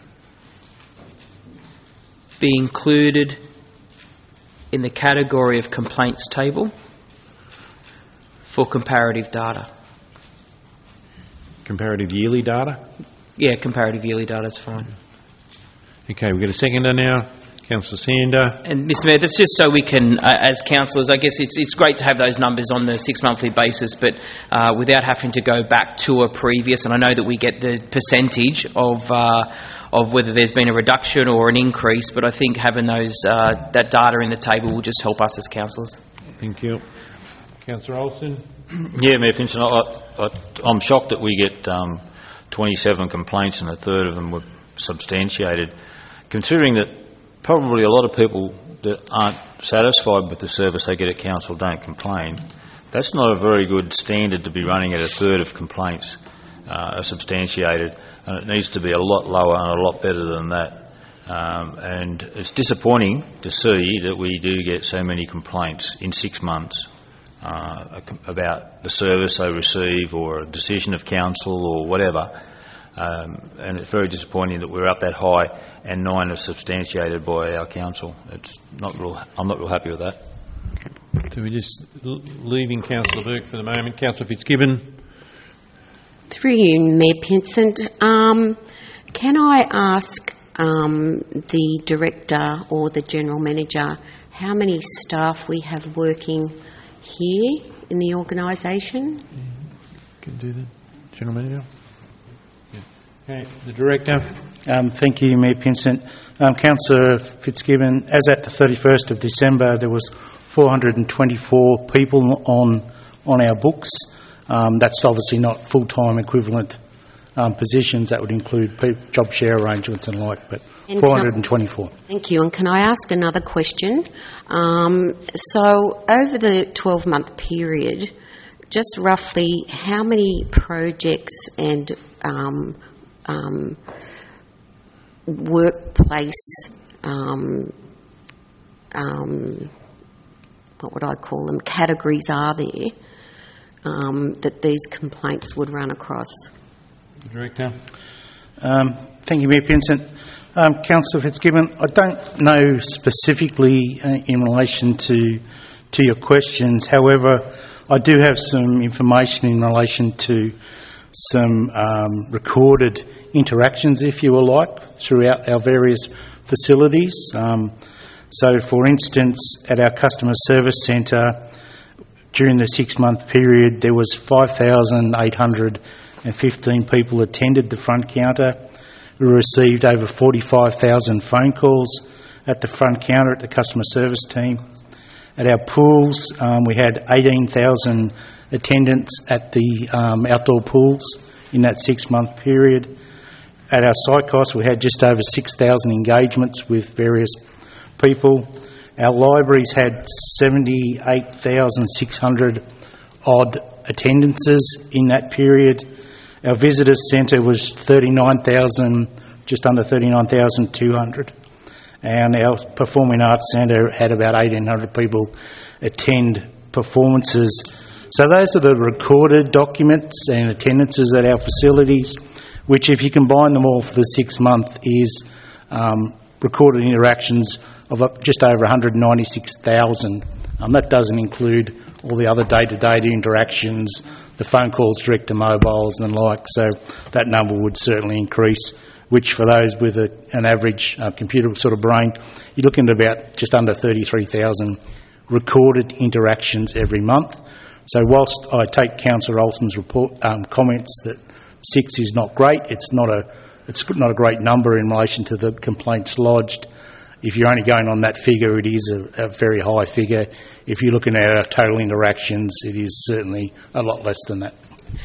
be included in the category of complaints table for comparative data. Comparative yearly data? Yeah, comparative yearly data is fine. Okay, we've got a seconder now. Councillor Sander. And Mister Mayor, that's just so we can, uh, as councillors, I guess it's it's great to have those numbers on the six-monthly basis, but uh, without having to go back to a previous, and I know that we get the percentage of uh, of whether there's been a reduction or an increase, but I think having those uh, that data in the table will just help us as councillors. Thank you. Councillor Olsen. Yeah, Mayor Pinsent, I, I, I'm shocked that we get um, twenty-seven complaints and a third of them were substantiated, considering that probably a lot of people that aren't satisfied with the service they get at council don't complain. That's not a very good standard to be running at a third of complaints uh, are substantiated, and it needs to be a lot lower and a lot better than that. Um, and it's disappointing to see that we do get so many complaints in six months uh, about the service they receive or a decision of council or whatever. Um, and it's very disappointing that we're up that high and nine are substantiated by our council. It's not real, I'm not real happy with that. So we're just l- leaving Councillor Burke for the moment. Councillor Fitzgibbon. Through you, Mayor Pinsent, um, can I ask um, the Director or the General Manager how many staff we have working here in the organisation? Can do that. General Manager. Okay, the Director. Um, thank you, Mayor Pinsent. Um, Councillor Fitzgibbon, as at the thirty-first of December, there was four hundred twenty-four people on on our books. Um, that's obviously not full-time equivalent um, positions. That would include pe- job share arrangements and like, but And four hundred twenty-four. Thank you. And can I ask another question? Um, so over the twelve-month period, just roughly how many projects and um, um, workplace, um, um, what would I call them, categories are there um, that these complaints would run across? Director. Um, thank you, Mayor Pinsent. Um, Councillor Fitzgibbon, I don't know specifically uh, in relation to to your questions. However, I do have some information in relation to some um, recorded interactions, if you will like, throughout our various facilities. Um, so, for instance, at our customer service centre, during the six-month period, there was five thousand eight hundred fifteen people attended the front counter. We received over forty-five thousand phone calls at the front counter at the customer service team. At our pools, um, we had eighteen thousand attendants at the um, outdoor pools in that six-month period. At our Psychos, we had just over six thousand engagements with various people. Our libraries had seventy-eight thousand six hundred odd attendances in that period. Our visitors centre was thirty-nine thousand, just under thirty-nine thousand two hundred. And our Performing Arts Centre had about eighteen hundred people attend performances. So those are the recorded documents and attendances at our facilities, which, if you combine them all for the six month, is um, recorded interactions of up just over one hundred ninety-six thousand. Um, that doesn't include all the other day-to-day interactions, the phone calls direct to mobiles and like, so that number would certainly increase, which for those with a, an average uh, computer sort of brain, you're looking at about just under thirty-three thousand recorded interactions every month. So whilst I take Councillor Olsen's report, um, comments that six is not great, it's not a it's not a great number in relation to the complaints lodged. If you're only going on that figure, it is a, a very high figure. If you're looking at our total interactions, it is certainly a lot less than that.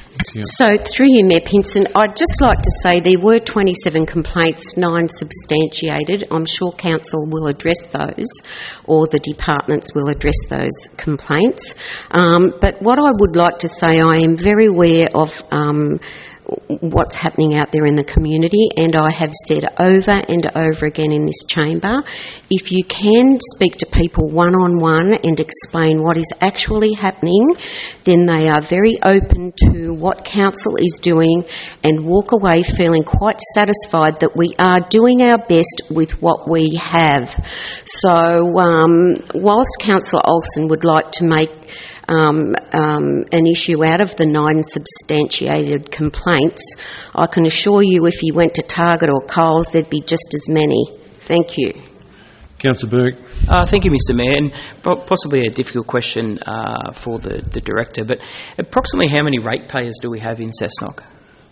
So, through you, Mayor Pinson, I'd just like to say there were twenty-seven complaints, nine substantiated. I'm sure Council will address those, or the departments will address those complaints. Um, but what I would like to say, I am very aware of um, what's happening out there in the community, and I have said over and over again in this chamber, if you can speak to people one-on-one and explain what is actually happening, then they are very open to what council is doing and walk away feeling quite satisfied that we are doing our best with what we have. So um, whilst Councillor Olsen would like to make Um, um, an issue out of the nine substantiated complaints, I can assure you if you went to Target or Coles, there'd be just as many. Thank you. Councillor Burke. Uh, thank you, Mister Mayor. And possibly a difficult question uh, for the, the Director, but approximately how many ratepayers do we have in Cessnock?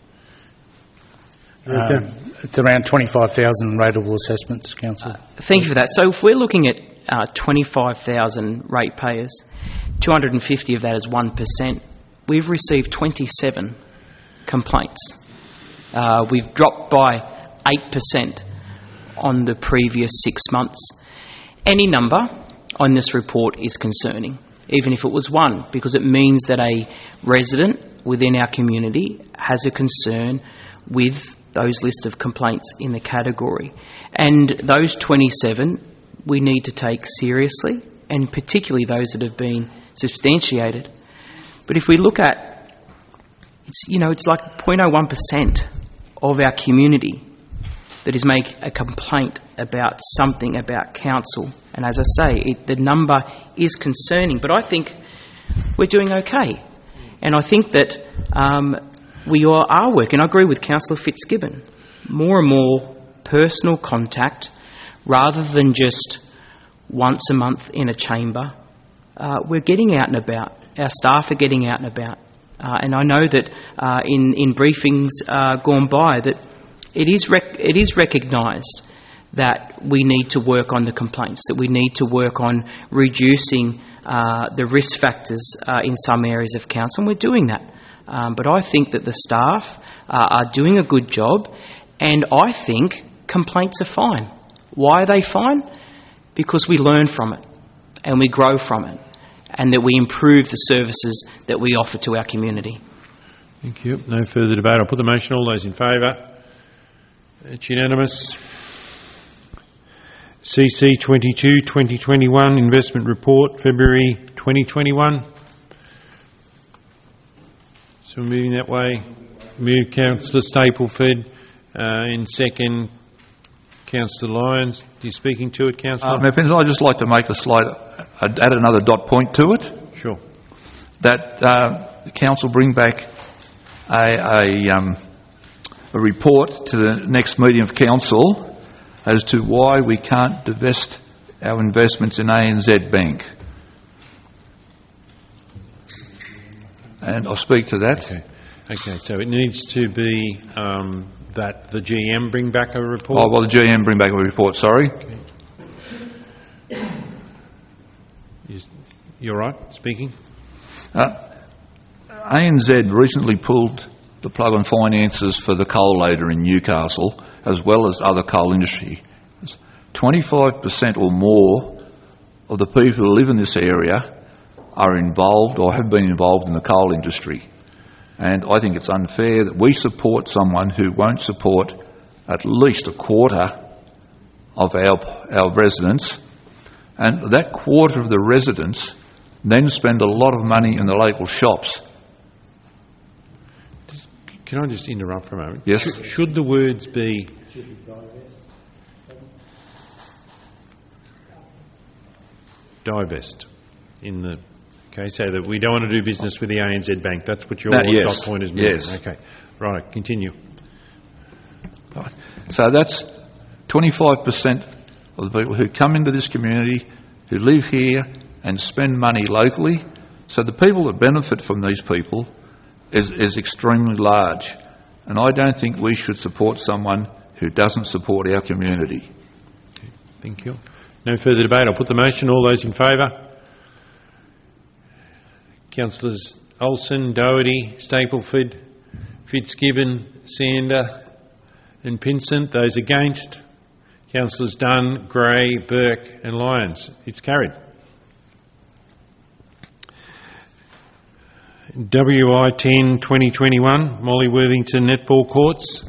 Um, it's around twenty-five thousand rateable assessments, Councillor. Uh, thank you for that. So if we're looking at uh, twenty-five thousand ratepayers, two hundred fifty of that is one percent. We've received twenty-seven complaints. Uh, we've dropped by eight percent on the previous six months. Any number on this report is concerning, even if it was one, because it means that a resident within our community has a concern with those list of complaints in the category. And those twenty-seven we need to take seriously, and particularly those that have been substantiated. But if we look at, it's you know, it's like zero point zero one percent of our community that is make a complaint about something about council. And as I say, it, the number is concerning, but I think we're doing okay. And I think that um, we are, are working. I agree with Councillor Fitzgibbon. More and more personal contact rather than just once a month in a chamber. Uh, we're getting out and about. Our staff are getting out and about. Uh, and I know that uh, in, in briefings uh, gone by that it is, rec- it is recognised that we need to work on the complaints, that we need to work on reducing uh, the risk factors uh, in some areas of council, and we're doing that. Um, but I think that the staff uh, are doing a good job, and I think complaints are fine. Why are they fine? Because we learn from it and we grow from it, and that we improve the services that we offer to our community. Thank you. No further debate. I'll put the motion. All those in favour? It's unanimous. C C twenty-two twenty twenty-one Investment Report, February twenty twenty-one. So we're moving that way. Move Councillor Stapleford. Uh, in second, Councillor Lyons. Are you speaking to it, Councillor? Uh, Mayor Penson, I'd just like to make a slight, uh, add another dot point to it. Sure. That uh, the council bring back a, a, um, a report to the next meeting of council as to why we can't divest our investments in A N Z Bank. And I'll speak to that. Okay. Okay, so it needs to be um, that the G M bring back a report? Oh, well, the G M bring back a report, sorry. Okay. You, you're right, speaking? Uh, A N Z recently pulled the plug on finances for the coal loader in Newcastle, as well as other coal industry. twenty-five percent or more of the people who live in this area are involved or have been involved in the coal industry. And I think it's unfair that we support someone who won't support at least a quarter of our, our residents, and that quarter of the residents then spend a lot of money in the local shops. Can I just interrupt for a moment? Yes. Should, should the words be... divest in the... Okay, so that we don't want to do business with the A N Z Bank. That's what your No, yes. dot point is meaning. Yes. Okay. Right, continue. Right. So that's twenty-five percent of the people who come into this community, who live here and spend money locally. So the people that benefit from these people is, is extremely large. And I don't think we should support someone who doesn't support our community. Okay, thank you. No further debate. I'll put the motion. All those in favour? Councillors Olsen, Doherty, Stapleford, Fitzgibbon, Sander and Pinsent. Those against? Councillors Dunn, Gray, Burke and Lyons. It's carried. W I ten twenty twenty-one, Molly Worthington Netball Courts.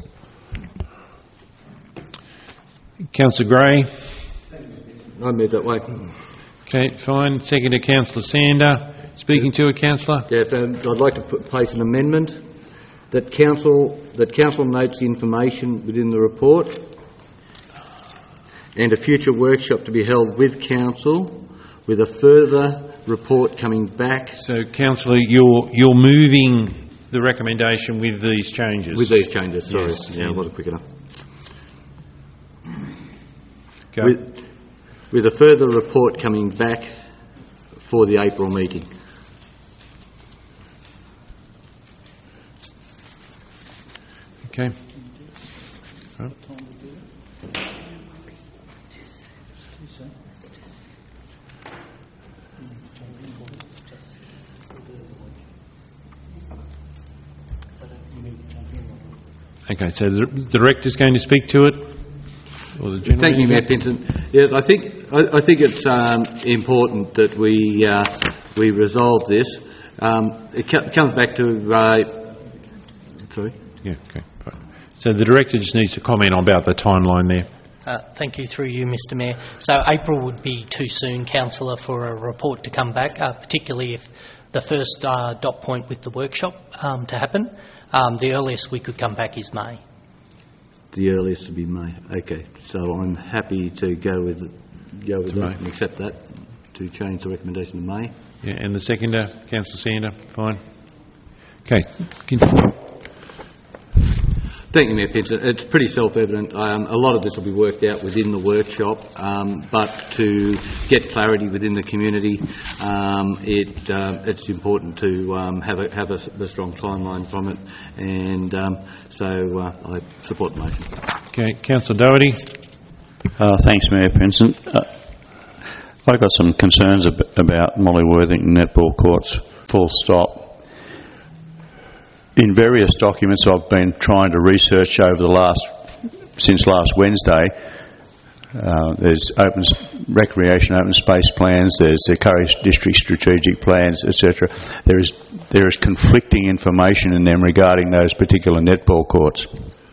Councillor Gray. I move that way. Okay, fine. Second to Councillor Sander. Speaking to it, Councillor. Yeah, um, I'd like to put, place an amendment that council that council notes the information within the report, and a future workshop to be held with council, with a further report coming back. So, Councillor, you're you're moving the recommendation with these changes. With these changes, sorry. Yes. Yeah, I wasn't quick enough. Go. With, with a further report coming back for the April meeting. Okay. Right. Okay, so the director's going to speak to it? Or the general Thank you, Mayor manager? Pinson. Yes, I think I, I think it's um, important that we uh, we resolve this. Um, it co- comes back to uh, sorry. Yeah. Okay. Fine. So the director just needs to comment about the timeline there. Uh, thank you, through you, Mister Mayor. So April would be too soon, Councillor, for a report to come back, uh, particularly if the first uh, dot point with the workshop um, to happen. Um, the earliest we could come back is May. The earliest to be May. Okay, so I'm happy to go with go with To that May. and accept that, to change the recommendation to May. Yeah, and the seconder, Councillor Sander, fine. Okay, continue. Thank you, Mayor Pinson. It's pretty self-evident. Um, a lot of this will be worked out within the workshop, um, but to get clarity within the community, um, it, uh, it's important to um, have, a, have a, a strong timeline from it, and um, so uh, I support the motion. Okay, Councillor Doherty. Uh, thanks, Mayor Pinson. Uh, I've got some concerns ab- about Molly Worthington Netball Courts, full stop. in various documents I've been trying to research over the last, since last Wednesday, uh, there's open s- recreation open space plans, there's the Curry District strategic plans, et cetera. There is, there is conflicting information in them regarding those particular netball courts.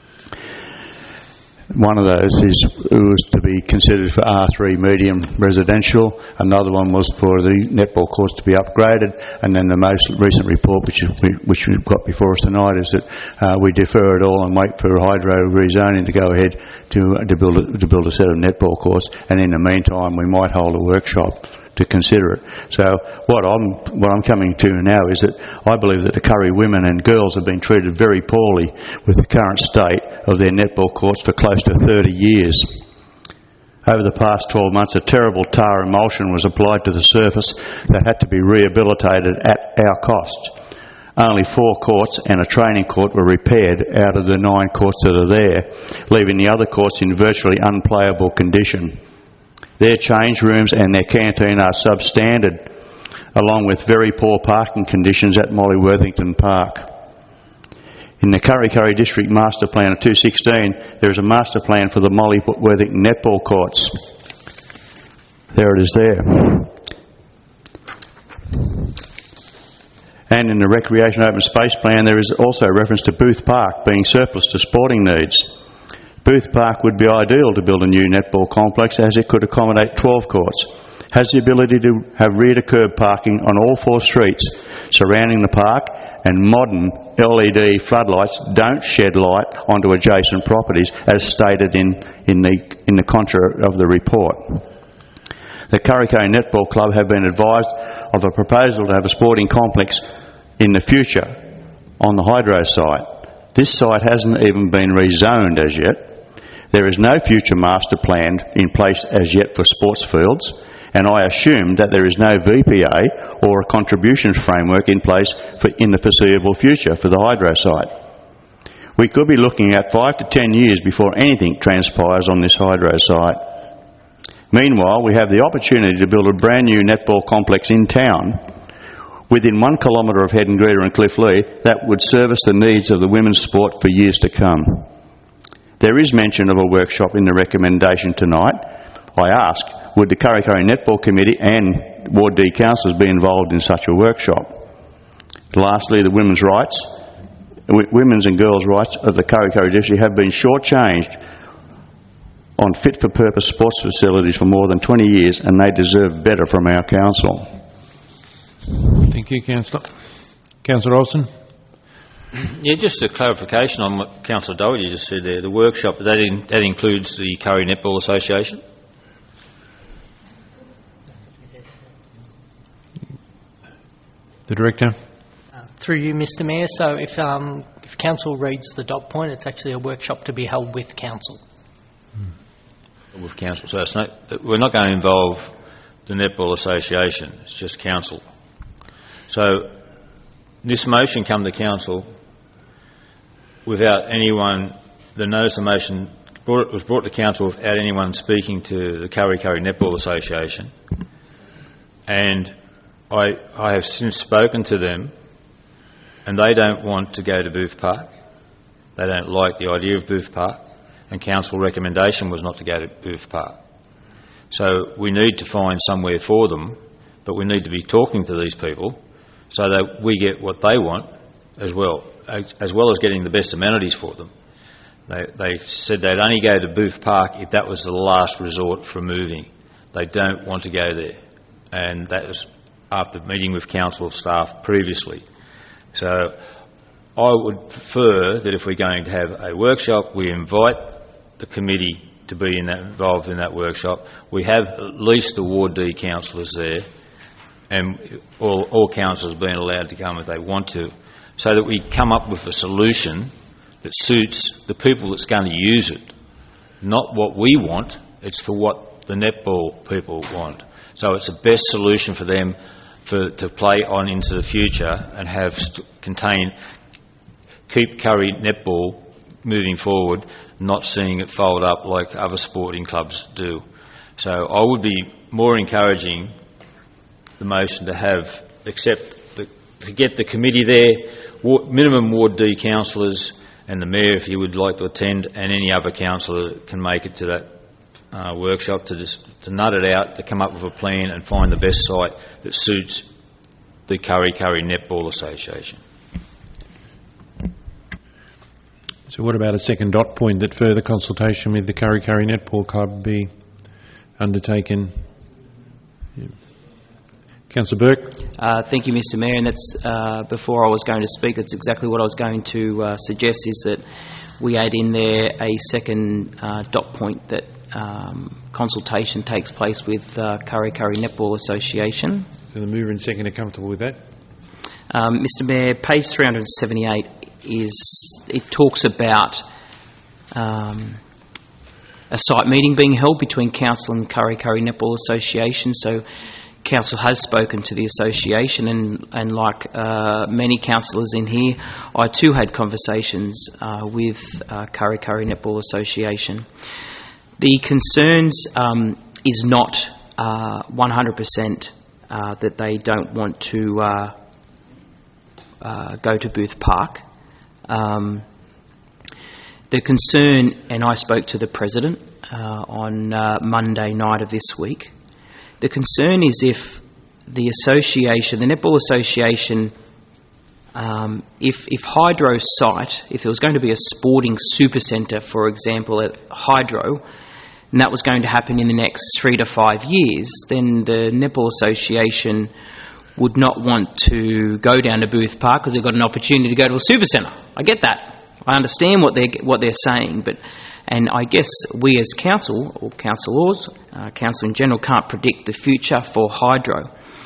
One of those is was to be considered for R three medium residential. Another one was for the netball courts to be upgraded. And then the most recent report, which is, which we've got before us tonight, is that uh, we defer it all and wait for hydro rezoning to go ahead to uh, to build a, to build a set of netball courts. And in the meantime, we might hold a workshop to consider it. So what I'm what I'm coming to now is that I believe that the Curry women and girls have been treated very poorly with the current state of their netball courts for close to thirty years. Over the past twelve months, a terrible tar emulsion was applied to the surface that had to be rehabilitated at our cost. Only four courts and a training court were repaired out of the nine courts that are there, leaving the other courts in virtually unplayable condition. Their change rooms and their canteen are substandard, along with very poor parking conditions at Molly Worthington Park. In the Curry Curry District Master Plan of two sixteen, there is a master plan for the Molly Worthington netball courts. There it is there. And in the Recreation Open Space Plan, there is also reference to Booth Park being surplus to sporting needs. Booth Park would be ideal to build a new netball complex, as it could accommodate twelve courts, has the ability to have rear-to-curb parking on all four streets surrounding the park, and modern L E D floodlights don't shed light onto adjacent properties, as stated in, in, the, in the contra of the report. The Curry Curry Netball Club have been advised of a proposal to have a sporting complex in the future on the hydro site. This site hasn't even been rezoned as yet. There is no future master plan in place as yet for sports fields, and I assume that there is no V P A or a contributions framework in place for in the foreseeable future for the hydro site. We could be looking at five to ten years before anything transpires on this hydro site. Meanwhile, we have the opportunity to build a brand new netball complex in town within one kilometre of Head and Greeter and Cliff Lee that would service the needs of the women's sport for years to come. There is mention of a workshop in the recommendation tonight. I ask, would the Curry Curry Netball Committee and Ward D councillors be involved in such a workshop? Lastly, the women's rights. Women's and girls' rights of the Curry Curry District have been shortchanged on fit-for-purpose sports facilities for more than twenty years, and they deserve better from our council. Thank you, Councillor. Councillor Olsen. Yeah, just a clarification on what Councillor Doherty just said there. The workshop, that, in, that includes the Curry Netball Association? The Director. Uh, through you, Mister Mayor. So if, um, if Council reads the dot point, it's actually a workshop to be held with Council. With Council. So it's not, we're not going to involve the Netball Association. It's just Council. So this motion come to Council without anyone, the notice of motion brought, was brought to Council without anyone speaking to the Curry Curry Netball Association. And I, I have since spoken to them, and they don't want to go to Booth Park. They don't like the idea of Booth Park, and Council recommendation was not to go to Booth Park. So we need to find somewhere for them, but we need to be talking to these people so that we get what they want as well, as well as getting the best amenities for them. They, they said they'd only go to Booth Park if that was the last resort for moving. They don't want to go there, and that was after meeting with council staff previously. So I would prefer that if we're going to have a workshop, we invite the committee to be in that, involved in that workshop. We have at least the Ward D councillors there, and all, all councillors being allowed to come if they want to, so that we come up with a solution that suits the people that's going to use it. Not what we want, it's for what the netball people want. So it's the best solution for them for, to play on into the future and have st- contain, keep Curry netball moving forward, not seeing it fold up like other sporting clubs do. So I would be more encouraging the motion to have accept the to get the committee there, wa- minimum Ward D councillors and the Mayor, if he would like to attend, and any other councillor that can make it to that uh, workshop to just to nut it out, to come up with a plan and find the best site that suits the Kurri Kurri Netball Association. So what about a second dot point that further consultation with the Kurri Kurri Netball Club be undertaken? Yeah. Councillor Burke. Uh, thank you, Mister Mayor. And that's uh, before I was going to speak. That's exactly what I was going to uh, suggest. Is that we add in there a second uh, dot point that um, consultation takes place with uh, Kurri Kurri Netball Association. So the mover and second are comfortable with that. Um, Mister Mayor, page three hundred seventy-eight is it talks about um, a site meeting being held between Council and Kurri Kurri Netball Association. So Council has spoken to the association, and, and like uh, many councillors in here, I too had conversations uh, with uh, Kurri Kurri Netball Association. The concerns um, is not uh, one hundred percent uh, that they don't want to uh, uh, go to Booth Park. Um, the concern, and I spoke to the President uh, on uh, Monday night of this week, the concern is if the association, the Netball Association, um, if, if Hydro's site, if there was going to be a sporting super centre, for example, at Hydro, and that was going to happen in the next three to five years, then the Netball Association would not want to go down to Booth Park because they've got an opportunity to go to a super centre. I get that. I understand what they're, what they're saying, but and I guess we as council, or councillors, uh, council in general, can't predict the future for Hydro.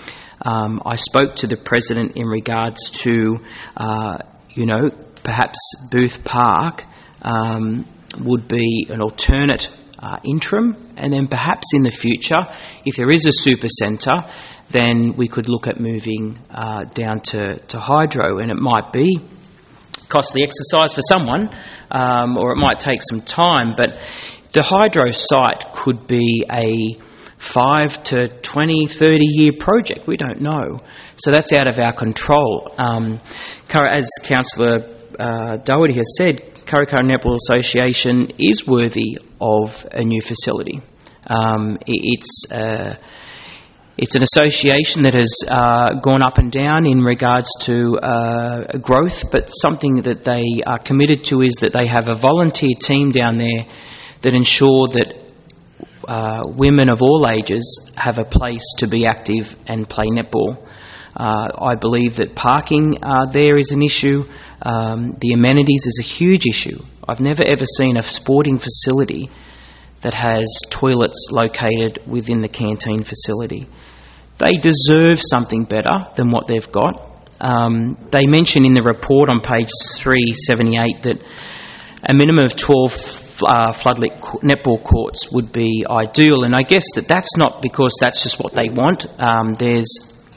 Um, I spoke to the President in regards to, uh, you know, perhaps Booth Park um, would be an alternate uh, interim, and then perhaps in the future, if there is a super centre, then we could look at moving uh, down to, to Hydro, and it might be costly exercise for someone, um, or it might take some time, but the Hydro site could be a five to twenty, thirty year project. We don't know. So that's out of our control. Um, as Councillor uh, Doherty has said, Kurri Kurri Netball Association is worthy of a new facility. Um, it, it's uh, It's an association that has uh, gone up and down in regards to uh, growth, but something that they are committed to is that they have a volunteer team down there that ensure that uh, women of all ages have a place to be active and play netball. Uh, I believe that parking uh, there is an issue. Um, the amenities is a huge issue. I've never ever seen a sporting facility that has toilets located within the canteen facility. They deserve something better than what they've got. Um, they mention in the report on page three seventy-eight that a minimum of twelve uh, floodlit netball courts would be ideal, and I guess that that's not because that's just what they want. Um, there's,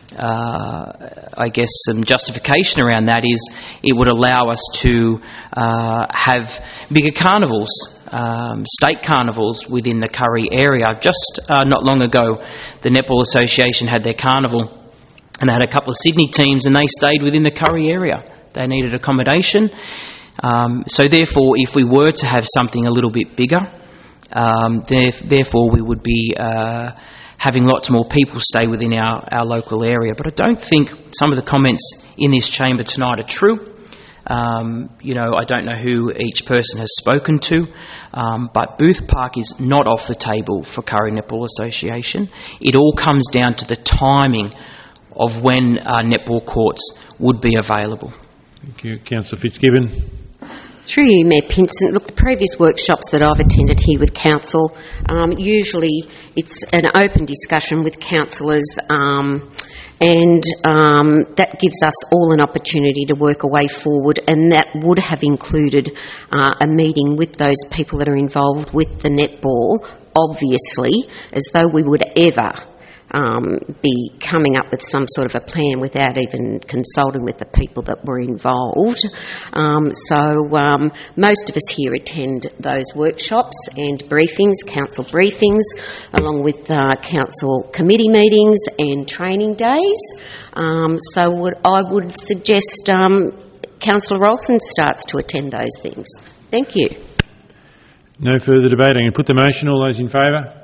uh, I guess, some justification around that is it would allow us to uh, have bigger carnivals. Um, state carnivals within the Kurri area. Just uh, not long ago, the Netball Association had their carnival, and they had a couple of Sydney teams, and they stayed within the Kurri area. They needed accommodation. Um, so therefore, if we were to have something a little bit bigger, um, there- therefore we would be uh, having lots more people stay within our, our local area. But I don't think some of the comments in this chamber tonight are true. Um, you know, I don't know who each person has spoken to, um, but Booth Park is not off the table for Kurri Netball Association. It all comes down to the timing of when uh, netball courts would be available. Thank you. Councillor Fitzgibbon. Through you, Mayor Pinson. Look, the previous workshops that I've attended here with Council, um, usually it's an open discussion with councillors, um, and um, that gives us all an opportunity to work a way forward, and that would have included uh, a meeting with those people that are involved with the netball, obviously, as though we would ever um, be coming up with some sort of a plan without even consulting with the people that were involved. Um, so um, most of us here attend those workshops and briefings, council briefings, along with uh, council committee meetings and training days. Um, so would, I would suggest um, Councillor Rolson starts to attend those things. Thank you. No further debate. I'm going to put the motion. All those in favour?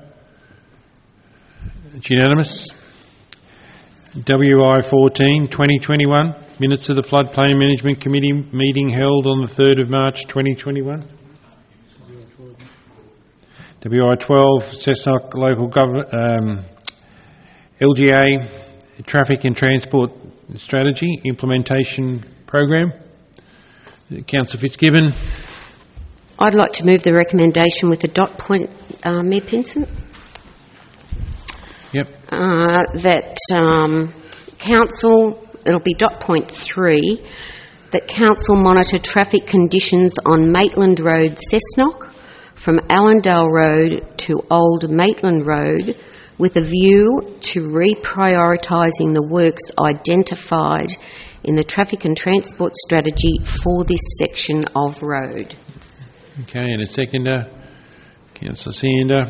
It's unanimous. W I fourteen twenty twenty-one, minutes of the Floodplain Management Committee meeting held on the third of March twenty twenty-one. W I twelve, Cessnock Local Government, um, L G A Traffic and Transport Strategy Implementation Program. Councillor Fitzgibbon. I'd like to move the recommendation with a dot point, uh, Mayor Pinsent. Yep. Uh, that um, council, it'll be dot point three, that council monitor traffic conditions on Maitland Road, Cessnock, from Allendale Road to Old Maitland Road, with a view to reprioritising the works identified in the traffic and transport strategy for this section of road. Okay, and a seconder, Councillor Sander.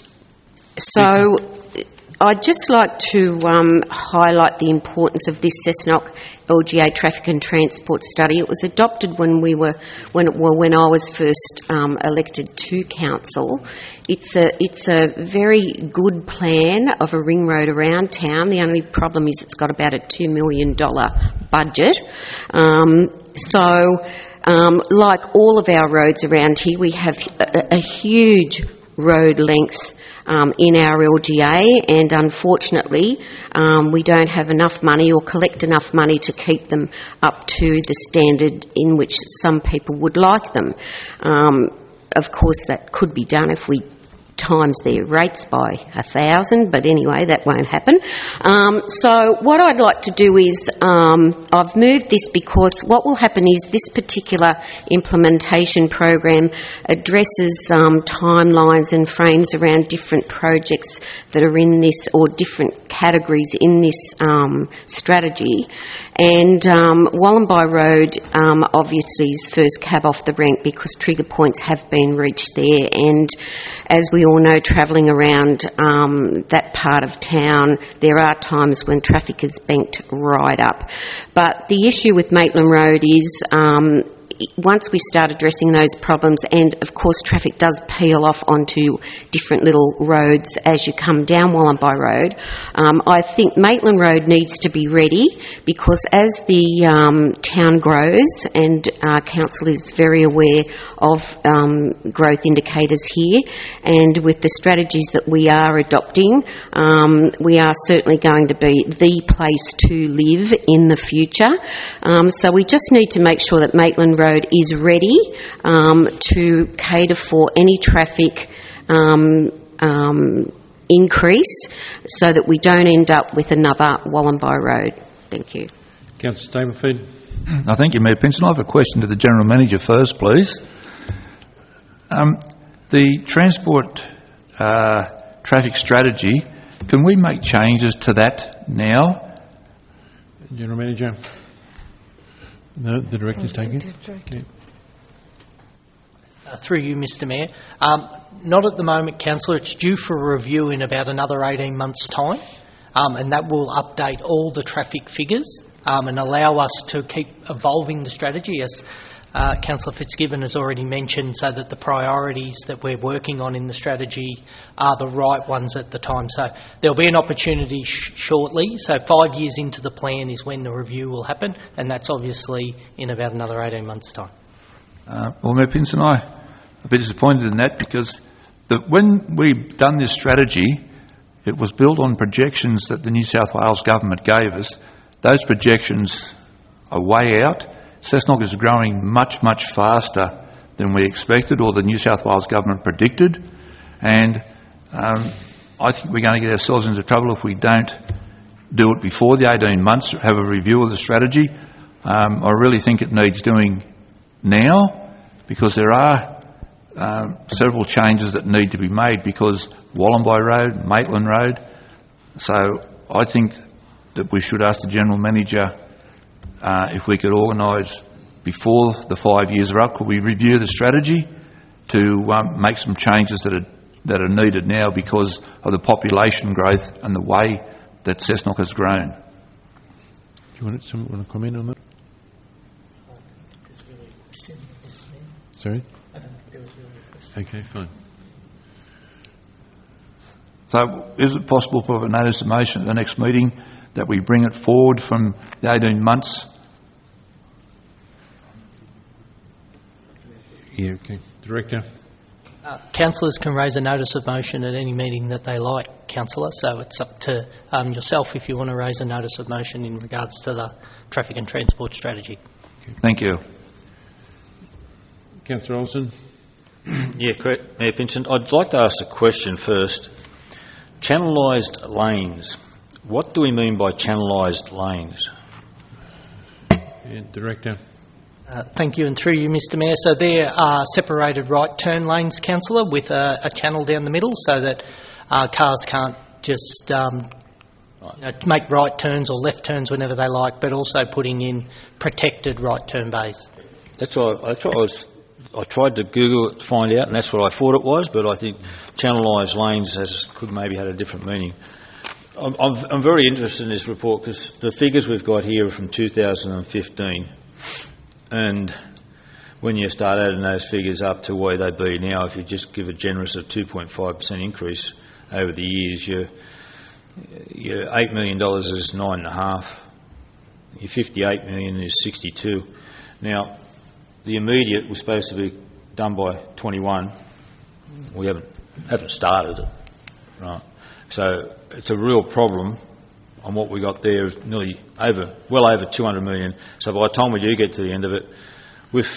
So, I'd just like to um, highlight the importance of this Cessnock L G A Traffic and Transport Study. It was adopted when we were, when well, when I was first um, elected to council. It's a it's a very good plan of a ring road around town. The only problem is it's got about a two million dollar budget. Um, so. Um, like all of our roads around here, we have a, a huge road length um, in our L G A, and unfortunately um, we don't have enough money or collect enough money to keep them up to the standard in which some people would like them. Um, of course, that could be done if we times their rates by a thousand, but anyway, that won't happen. Um, so what I'd like to do is, um, I've moved this because what will happen is this particular implementation program addresses um, timelines and frames around different projects that are in this, or different categories in this um, strategy. And um, Wallumbye Road um, obviously is first cab off the rank because trigger points have been reached there, and as we all know, travelling around um, that part of town, there are times when traffic is banked right up. But the issue with Maitland Road is um, once we start addressing those problems, and of course traffic does peel off onto different little roads as you come down Wallumbye Road, um, I think Maitland Road needs to be ready, because as the um, town grows, and uh, council is very aware of um, growth indicators here, and with the strategies that we are adopting, um, we are certainly going to be the place to live in the future. Um, so we just need to make sure that Maitland Road is ready um, to cater for any traffic um, um, increase, so that we don't end up with another Wallumbye Road. Thank you. Councillor Staplefield. I thank you, Mayor Pinson. I have a question to the General Manager first, please. Um, the transport uh, traffic strategy, can we make changes to that now? General Manager. No, the Director's taking it. Okay. Uh, through you, Mister Mayor. Um, not at the moment, Councillor. It's due for a review in about another eighteen months' time, um, and that will update all the traffic figures um, and allow us to keep evolving the strategy, as uh, Councillor Fitzgibbon has already mentioned, so that the priorities that we're working on in the strategy are the right ones at the time. So there'll be an opportunity sh- shortly. So five years into the plan is when the review will happen, and that's obviously in about another eighteen months' time. Uh, well, Mayor Pinson, I'm a bit disappointed in that, because the, when we've done this strategy, it was built on projections that the New South Wales Government gave us. Those projections are way out. Cessnock is growing much, much faster than we expected, or the New South Wales Government predicted, and um, I think we're going to get ourselves into trouble if we don't do it before the eighteen months, have a review of the strategy. Um, I really think it needs doing now, because there are um, several changes that need to be made, because Wallumbye Road, Maitland Road, So I think that we should ask the General Manager uh, if we could organise before the five years are up, could we review the strategy to um, make some changes that are, that are needed now because of the population growth and the way that Cessnock has grown. Do you want, someone want to comment on that? Sorry? Okay, fine. So is it possible for a notice of motion at the next meeting that we bring it forward from the eighteen months? Yeah, okay. Director? Uh, councillors can raise a notice of motion at any meeting that they like, councillor, so it's up to um, yourself if you want to raise a notice of motion in regards to the traffic and transport strategy. Okay. Thank you. Councillor Olsen? Yeah, correct, Mayor Pinsent. I'd like to ask a question first. Channellised lanes. What do we mean by channellised lanes? Yeah, Director? Uh, thank you, and through you, Mister Mayor. So there are separated right turn lanes, councillor, with a, a channel down the middle so that uh, cars can't just um, you know, make right turns or left turns whenever they like, but also putting in protected right turn bays. That's what I, that's what I was. I tried to Google it to find out, and that's what I thought it was. But I think channellised lanes has, could maybe have a different meaning. I'm, I'm, I'm very interested in this report because the figures we've got here are from two thousand fifteen, and when you start adding those figures up to where they be now, if you just give a generous of two point five percent increase over the years, your your eight million dollars is nine and a half. Your fifty-eight million is sixty-two. Now, the immediate was supposed to be done by twenty-one. We haven't haven't started it, right? So it's a real problem on what we got there, nearly over, well over two hundred million. So by the time we do get to the end of it, with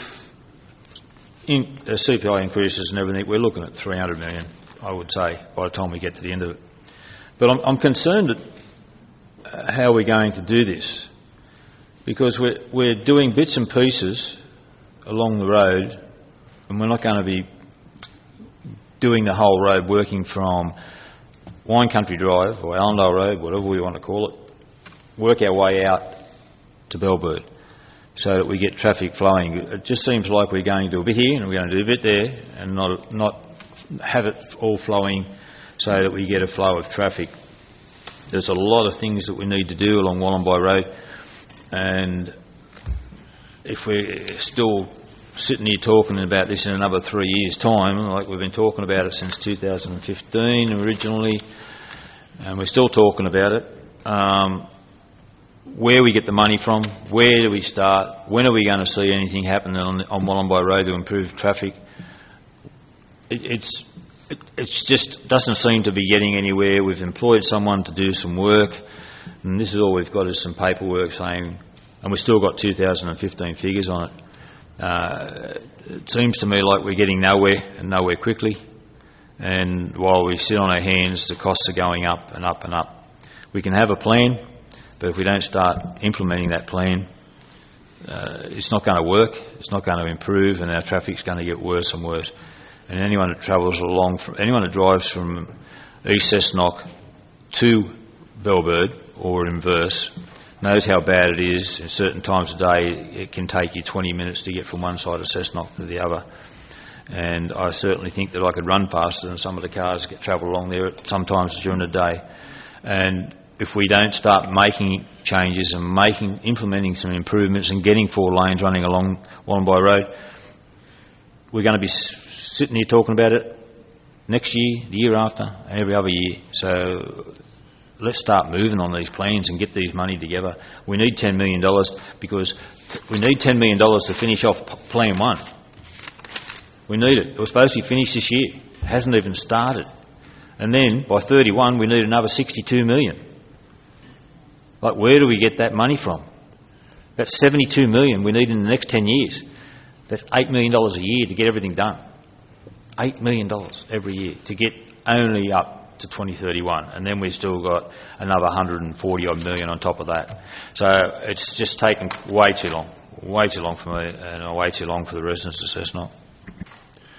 in, uh, C P I increases and everything, we're looking at three hundred million, I would say, by the time we get to the end of it. But I'm, I'm concerned at uh, how we're going to do this, because we're, we're doing bits and pieces along the road, and we're not going to be doing the whole road, working from Wine Country Drive or Allendale Road, whatever we want to call it, work our way out to Bellbird so that we get traffic flowing. It just seems like we're going to do a bit here and we're going to do a bit there and not not have it all flowing so that we get a flow of traffic. There's a lot of things that we need to do along Wallenby Road, and if we're still sitting here talking about this in another three years' time, like we've been talking about it since two thousand fifteen originally, and we're still talking about it, um, where we get the money from, where do we start, when are we going to see anything happen on, on Wallenby Road to improve traffic? It, it's it it's just doesn't seem to be getting anywhere. We've employed someone to do some work, and this is all we've got is some paperwork saying, and we've still got two thousand fifteen figures on it. Uh, it seems to me like we're getting nowhere and nowhere quickly, and while we sit on our hands, the costs are going up and up and up. We can have a plan, but if we don't start implementing that plan, uh, it's not going to work, it's not going to improve, and our traffic's going to get worse and worse. And anyone that travels along, from, anyone that drives from East Cessnock to Bellbird or inverse, knows how bad it is. At certain times of day, it can take you twenty minutes to get from one side of Cessnock to the other. And I certainly think that I could run faster than some of the cars that travel along there sometimes during the day. And if we don't start making changes and making, implementing some improvements and getting four lanes running along Wallenby Road, we're going to be sitting here talking about it next year, the year after, and every other year. So let's start moving on these plans and get these money together. We need ten million dollars because t we need ten million dollars to finish off Plan one. We need it. It was supposed to be finished this year. It hasn't even started. And then by thirty-one we need another sixty-two million dollars. Like, where do we get that money from? That's seventy-two million dollars we need in the next ten years. That's eight million dollars a year to get everything done. eight million dollars every year to get only up to twenty thirty-one, and then we've still got another one hundred forty odd million on top of that. So it's just taken way too long, way too long for me, and way too long for the residents of Cessnock.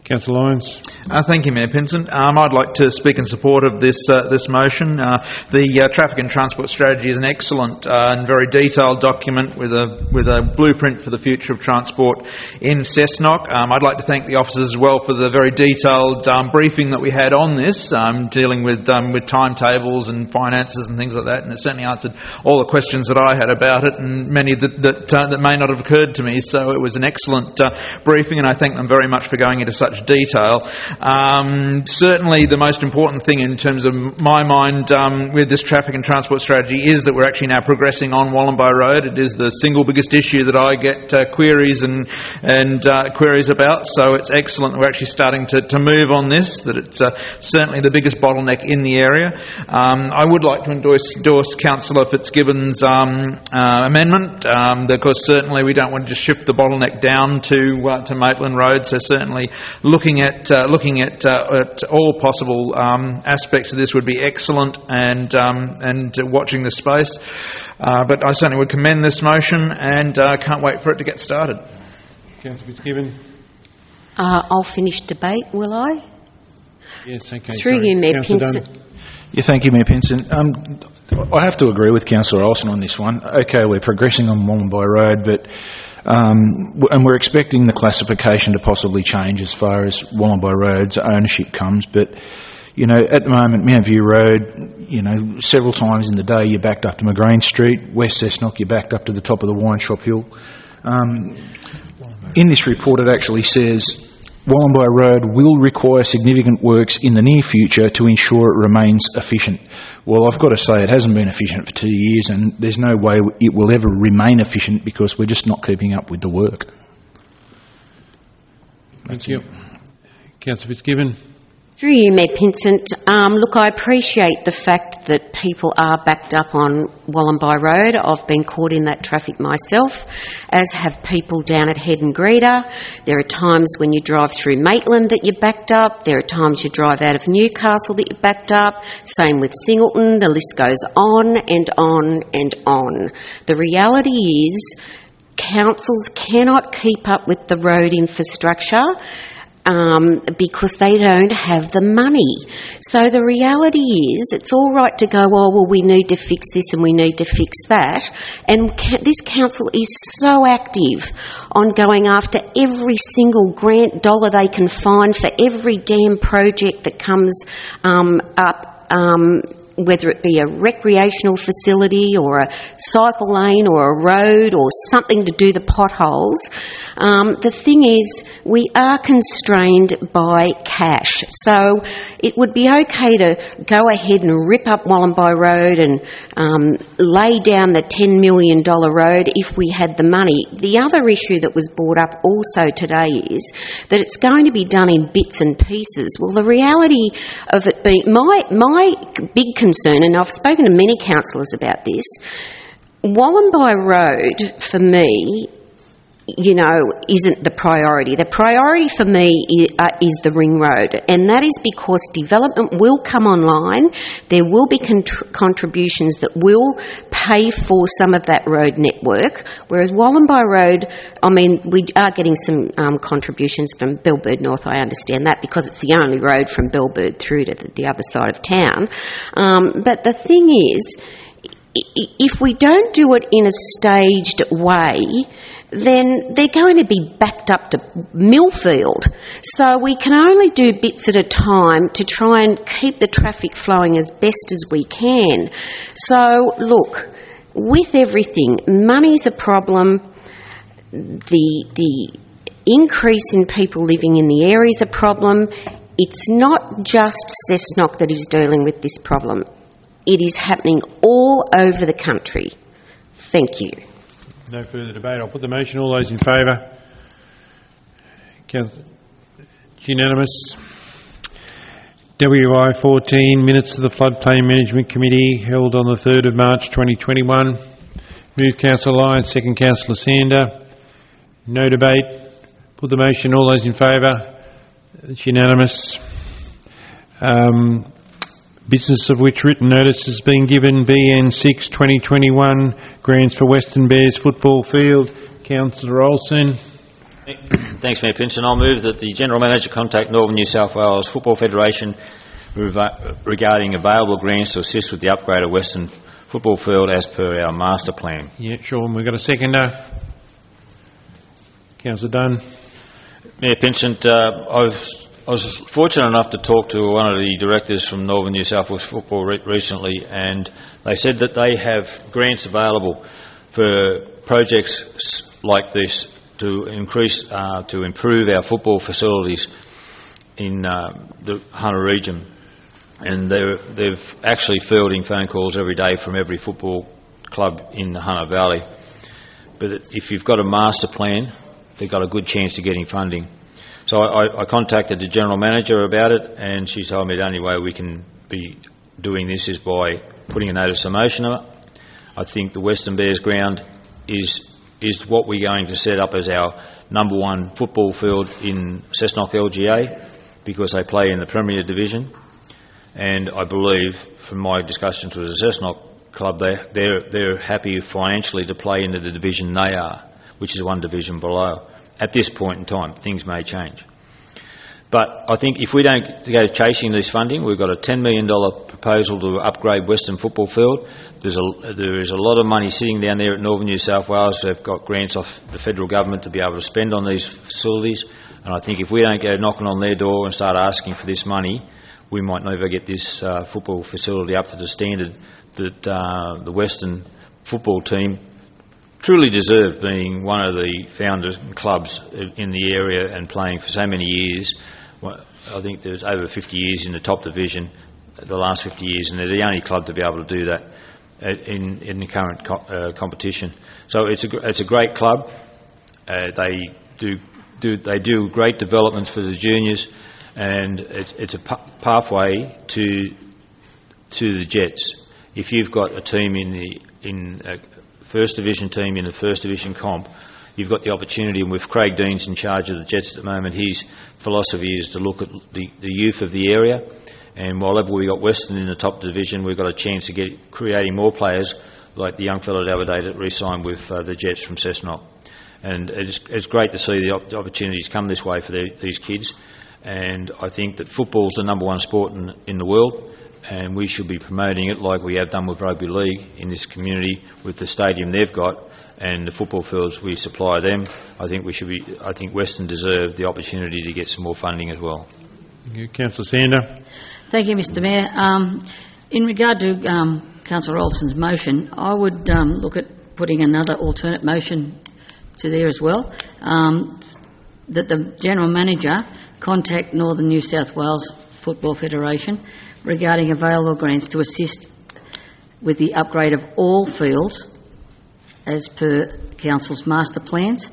Councillor Lyons. Uh, thank you, Mayor Pinson. Um, I'd like to speak in support of this uh, this motion. Uh, the uh, Traffic and Transport Strategy is an excellent uh, and very detailed document with a with a blueprint for the future of transport in Cessnock. Um, I'd like to thank the officers as well for the very detailed um, briefing that we had on this, um, dealing with um, with timetables and finances and things like that. And it certainly answered all the questions that I had about it, and many that that, uh, that may not have occurred to me. So it was an excellent uh, briefing, and I thank them very much for going into such detail. Um, certainly the most important thing in terms of my mind um, with this traffic and transport strategy is that we're actually now progressing on Wallumbye Road. It is the single biggest issue that I get uh, queries and, and uh, queries about, so it's excellent that we're actually starting to, to move on this, that it's uh, certainly the biggest bottleneck in the area. Um, I would like to endorse, endorse Councillor Fitzgibbon's um, uh, amendment, um, because certainly we don't want to just shift the bottleneck down to, uh, to Maitland Road, so certainly looking at uh, looking at, uh, at all possible um, aspects of this would be excellent, and um, and uh, watching the space. Uh, but I certainly would commend this motion, and uh, can't wait for it to get started. Councillor Fitzgibbon. Uh, I'll finish debate, will I? Yes, okay. Through sorry. you, Mayor Councillor Pinson. Dunn. Yeah, thank you, Mayor Pinson. Um, I have to agree with Councillor Olsen on this one. Okay, we're progressing on Wallumbye Road, but Um, and we're expecting the classification to possibly change as far as Wallumbye Road's ownership comes. But, you know, at the moment, Mount View Road, you know, several times in the day you're backed up to McGrane Street. West Cessnock, you're backed up to the top of the Wine Shop Hill. Um, in this report, it actually says Wallumbye Road will require significant works in the near future to ensure it remains efficient. Well, I've got to say it hasn't been efficient for two years, and there's no way it will ever remain efficient because we're just not keeping up with the work. Thank you. Councillor Fitzgibbon. Through you, Mayor Pinsent. Um, look, I appreciate the fact that people are backed up on Wallumbye Road. I've been caught in that traffic myself, as have people down at Head and Greeter. There are times when you drive through Maitland that you're backed up. There are times you drive out of Newcastle that you're backed up. Same with Singleton. The list goes on and on and on. The reality is councils cannot keep up with the road infrastructure Um, because they don't have the money. So the reality is it's all right to go, oh, well, we need to fix this and we need to fix that. And ca- this council is so active on going after every single grant dollar they can find for every damn project that comes um, up, um, whether it be a recreational facility or a cycle lane or a road or something to do the potholes. Um, the thing is, we are constrained by cash. So it would be okay to go ahead and rip up Wallumbye Road and um, lay down the ten million dollars road if we had the money. The other issue that was brought up also today is that it's going to be done in bits and pieces. Well, the reality of it being... My, my big concern, and I've spoken to many councillors about this, Wallumbye Road, for me, you know, isn't the priority. The priority for me is, uh, is the ring road, and that is because development will come online. There will be contr- contributions that will pay for some of that road network, whereas Wallumbye Road, I mean, we are getting some um, contributions from Bellbird North, I understand that, because it's the only road from Bellbird through to the, the other side of town. Um, but the thing is, if we don't do it in a staged way, then they're going to be backed up to Millfield. So we can only do bits at a time to try and keep the traffic flowing as best as we can. So, look, with everything, money's a problem, the, the increase in people living in the area is a problem. It's not just Cessnock that is dealing with this problem. It is happening all over the country. Thank you. No further debate. I'll put the motion. All those in favour? It's unanimous. W I fourteen, minutes of the Floodplain Management Committee held on the third of March twenty twenty-one. Move Councillor Lyons, second Councillor Sander. No debate. Put the motion. All those in favour? It's unanimous. Um, business of which written notice has been given, B N six twenty twenty-one, grants for Western Bears football field. Councillor Olsen. Thanks, Mayor Pinson. I'll move that the General Manager contact Northern New South Wales Football Federation regarding available grants to assist with the upgrade of Western Football Field as per our master plan. Yeah, sure. And we've got a seconder. Councillor Dunn. Mayor Pinsent, uh, I, was, I was fortunate enough to talk to one of the directors from Northern New South Wales Football re recently, and they said that they have grants available for projects like this to increase, uh, to improve our football facilities in uh, the Hunter region. And they're, they've actually fielding phone calls every day from every football club in the Hunter Valley. But if you've got a master plan, they've got a good chance of getting funding. So I, I contacted the General Manager about it, and she told me the only way we can be doing this is by putting a notice of motion on it. I think the Western Bears ground is is what we're going to set up as our number one football field in Cessnock L G A, because they play in the Premier Division. And I believe, from my discussions with the Cessnock club, they're, they're, they're happy financially to play into the division they are, which is one division below. At this point in time, things may change. But I think if we don't go chasing this funding, we've got a ten million dollar proposal to upgrade Western Football Field. There's a, there is a lot of money sitting down there at Northern New South Wales. They've got grants off the federal government to be able to spend on these facilities. And I think if we don't go knocking on their door and start asking for this money, we might never get this uh, football facility up to the standard that uh, the Western football team truly deserve, being one of the founder clubs in the area and playing for so many years. I think there's over fifty years in the top division, the last fifty years, and they're the only club to be able to do that in, in the current co uh, competition. So it's a, it's a great club. Uh, they do, do they do great developments for the juniors, and it's, it's a pathway to to the Jets. If you've got a team in the in a first division team in the first division comp, you've got the opportunity, and with Craig Dean's in charge of the Jets at the moment, his philosophy is to look at the, the youth of the area, and while we've got Western in the top division, we've got a chance to get creating more players like the young fellow the other day that re-signed with uh, the Jets from Cessnock. And it's, it's great to see the, op the opportunities come this way for the, these kids, and I think that football's the number one sport in, in the world, and we should be promoting it like we have done with rugby league in this community with the stadium they've got and the football fields we supply them. I think we should be. I think Western deserve the opportunity to get some more funding as well. Thank you, Councillor Sander. Thank you, Mister Mayor. Um, in regard to um, Councillor Olsen's motion, I would um, look at putting another alternate motion to there as well. Um, that the General Manager contact Northern New South Wales Football Federation regarding available grants to assist with the upgrade of all fields as per Council's master plans,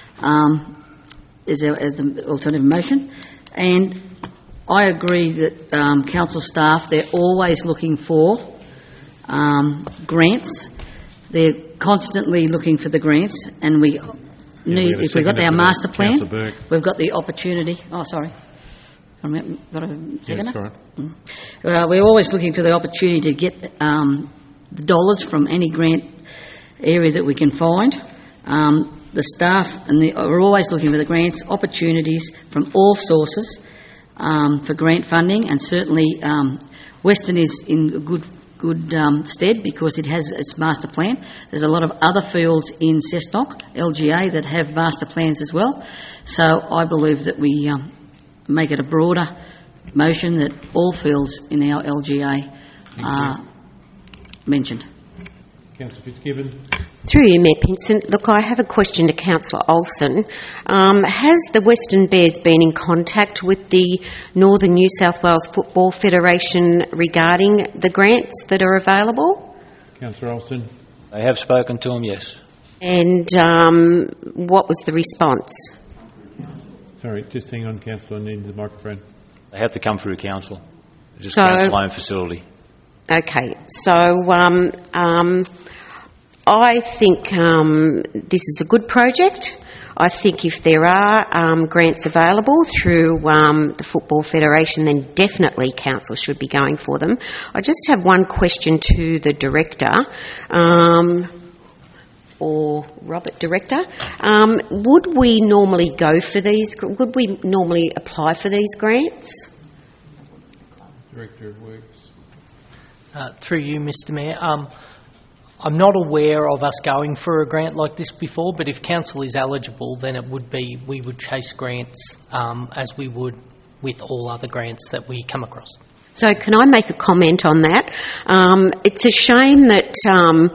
um, is there as an alternative motion. And I agree that um, Council staff, they're always looking for um, grants. They're constantly looking for the grants, and we yeah, need, we if we've got our master plan, Burke. we've got the opportunity. Oh, sorry. Got a second? Yeah, right. mm. uh, We're always looking for the opportunity to get um, the dollars from any grant area that we can find. Um, the staff and the, are always looking for the grants, opportunities from all sources um, for grant funding, and certainly um, Western is in good good um, stead because it has its master plan. There's a lot of other fields in Cessnock, L G A, that have master plans as well. So I believe that we um, make it a broader motion that all fields in our L G A are mentioned. Councillor Fitzgibbon. Through you, Mayor Pinson. Look, I have a question to Councillor Olsen. Um, has the Western Bears been in contact with the Northern New South Wales Football Federation regarding the grants that are available? Councillor Olsen. They have spoken to them, yes. And um, what was the response? Sorry, just hang on, Councillor. I need the microphone. They have to come through council. It's just So- council-owned facility. Okay, so um, um, I think um, this is a good project. I think if there are um, grants available through um, the Football Federation, then definitely council should be going for them. I just have one question to the director. Um, or Robert, Director, um, would we normally go for these, would we normally apply for these grants? Director of Works. Uh, through you, Mister Mayor. Um, I'm not aware of us going for a grant like this before, but if council is eligible, then it would be, we would chase grants um, as we would with all other grants that we come across. So can I make a comment on that? Um, it's a shame that um,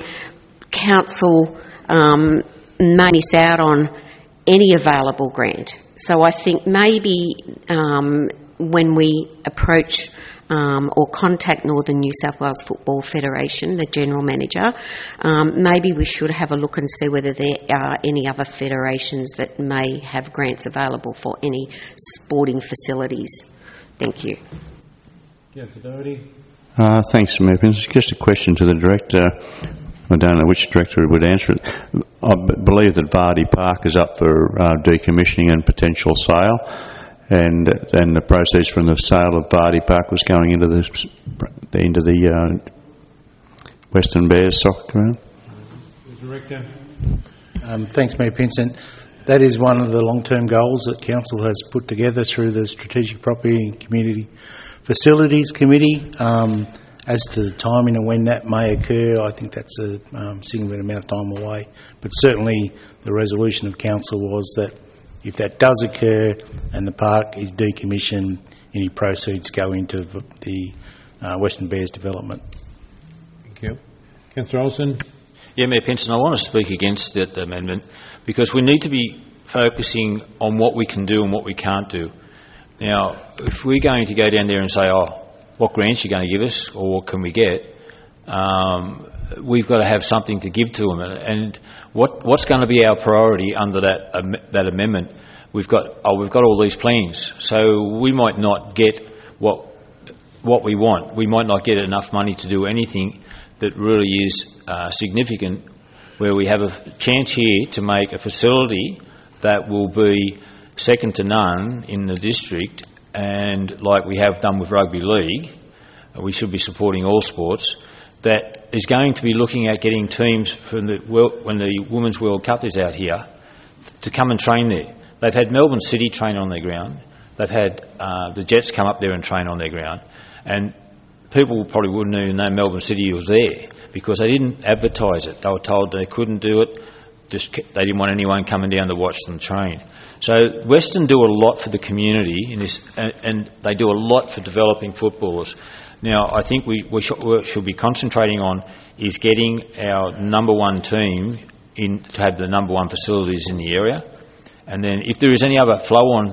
council um, may miss out on any available grant. So I think maybe um, when we approach Um, or contact Northern New South Wales Football Federation, the General Manager, um, maybe we should have a look and see whether there are any other federations that may have grants available for any sporting facilities. Thank you. Councillor Doherty. Uh, thanks, Mayor Pinson. Just a question to the Director. I don't know which Director would answer it. I b- believe that Vardy Park is up for uh, decommissioning and potential sale. And then the proceeds from the sale of Vardy Park was going into the into the uh, Western Bears soccer ground. Director. Um, thanks, Mayor Pinson. That is one of the long-term goals that Council has put together through the Strategic Property and Community Facilities Committee. Um, as to the timing of when that may occur, I think that's a um, significant amount of time away. But certainly the resolution of Council was that if that does occur and the park is decommissioned, any proceeds go into the uh, Western Bears development. Thank you. Councillor Olsen. Yeah, Mayor Pinson, I want to speak against that amendment because we need to be focusing on what we can do and what we can't do. Now, if we're going to go down there and say, oh, what grants are you going to give us or what can we get, um, we've got to have something to give to them. And what, what's going to be our priority under that um, that amendment? We've got oh, we've got all these plans, so we might not get what what we want. We might not get enough money to do anything that really is uh, significant, where we have a chance here to make a facility that will be second to none in the district, and like we have done with rugby league, we should be supporting all sports. That is going to be looking at getting teams from the world, when the Women's World Cup is out here, to come and train there. They've had Melbourne City train on their ground. They've had uh, the Jets come up there and train on their ground. And people probably wouldn't even know Melbourne City was there because they didn't advertise it. They were told they couldn't do it. Just they didn't want anyone coming down to watch them train. So Western do a lot for the community in this, and, and they do a lot for developing footballers. Now, I think we, we, should, we should be concentrating on is getting our number one team in to have the number one facilities in the area. And then if there is any other flow-on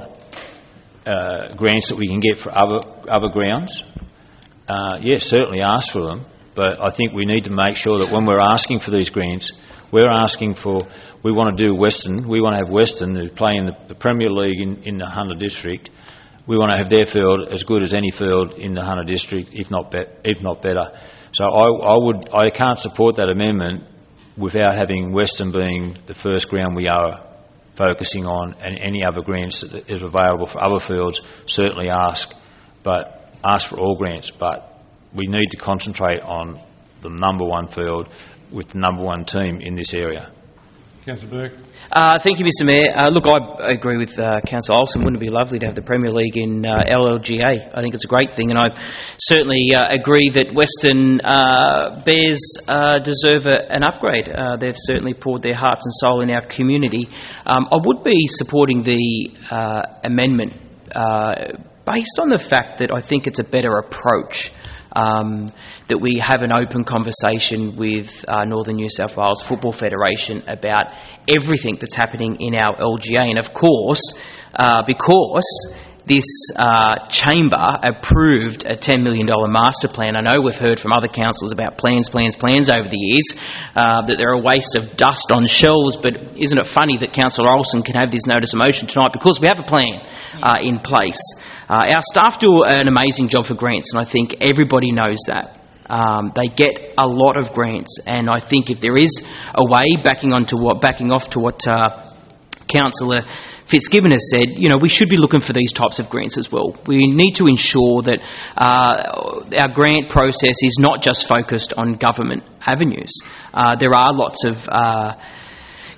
uh, grants that we can get for other, other grounds, uh, yes, certainly ask for them. But I think we need to make sure that when we're asking for these grants, we're asking for, we want to do Western, we want to have Western who play in the, the Premier League in, in the Hunter District. We want to have their field as good as any field in the Hunter District, if not be, if not better. So I, I would, I can't support that amendment without having Western being the first ground we are focusing on, and any other grants that is available for other fields. Certainly ask, but ask for all grants. But we need to concentrate on the number one field with the number one team in this area. Councillor Burke. Uh, thank you, Mister Mayor. Uh, look, I agree with uh, Councillor Olsen. Wouldn't it be lovely to have the Premier League in uh, L L G A? I think it's a great thing, and I certainly uh, agree that Western uh, Bears uh, deserve a, an upgrade. Uh, they've certainly poured their hearts and soul in our community. Um, I would be supporting the uh, amendment uh, based on the fact that I think it's a better approach. Um, that we have an open conversation with uh, Northern New South Wales Football Federation about everything that's happening in our L G A. And of course, uh, because this uh, chamber approved a ten million dollars master plan, I know we've heard from other councils about plans, plans, plans over the years, uh, that they're a waste of dust on shelves, but isn't it funny that Councillor Olsen can have this notice of motion tonight because we have a plan uh, in place. Uh, our staff do an amazing job for grants, and I think everybody knows that. Um, they get a lot of grants, and I think if there is a way, backing on to what, backing off to what uh, Councillor Fitzgibbon has said, you know, we should be looking for these types of grants as well. We need to ensure that uh, our grant process is not just focused on government avenues. Uh, there are lots of uh,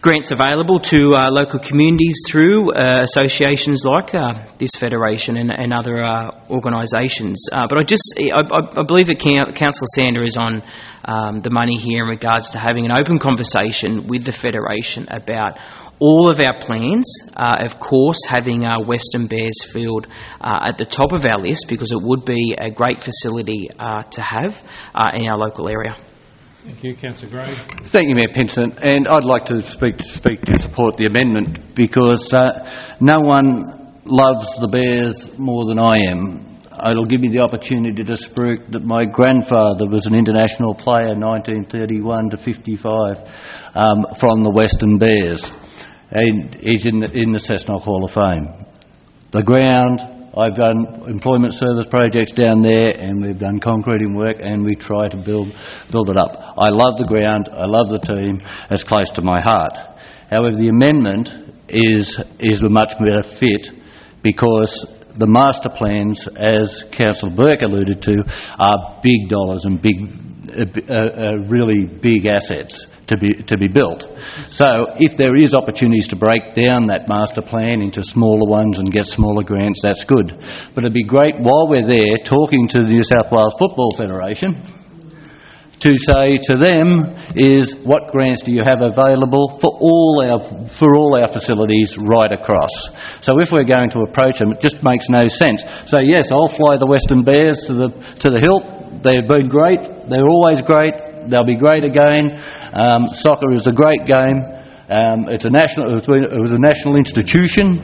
grants available to uh, local communities through uh, associations like uh, this federation and, and other uh, organisations. Uh, but I just, I, I believe that Councillor Sander is on um, the money here in regards to having an open conversation with the federation about all of our plans, uh, of course, having uh, Western Bears Field uh, at the top of our list, because it would be a great facility uh, to have uh, in our local area. Thank you. Councillor Gray. Thank you, Mayor Pinson. And I'd like to speak to, speak to support the amendment, because uh, no one loves the Bears more than I am. It'll give me the opportunity to speak that my grandfather was an international player, nineteen thirty-one to fifty-five, um, from the Western Bears. And he's in the, in the Cessnock Hall of Fame. The ground, I've done employment service projects down there, and we've done concreting work, and we try to build build it up. I love the ground, I love the team, it's close to my heart. However, the amendment is, is a much better fit, because the master plans, as Councillor Burke alluded to, are big dollars and big, uh, uh, really big assets to be to be built. So if there is opportunities to break down that master plan into smaller ones and get smaller grants, that's good. But it'd be great, while we're there, talking to the New South Wales Football Federation, to say to them is, what grants do you have available for all our for all our facilities right across? So if we're going to approach them, it just makes no sense. So yes, I'll fly the Western Bears to the to the hilt. They've been great. They're always great. They'll be great again. Um, soccer is a great game. Um, it's a national. It was a national institution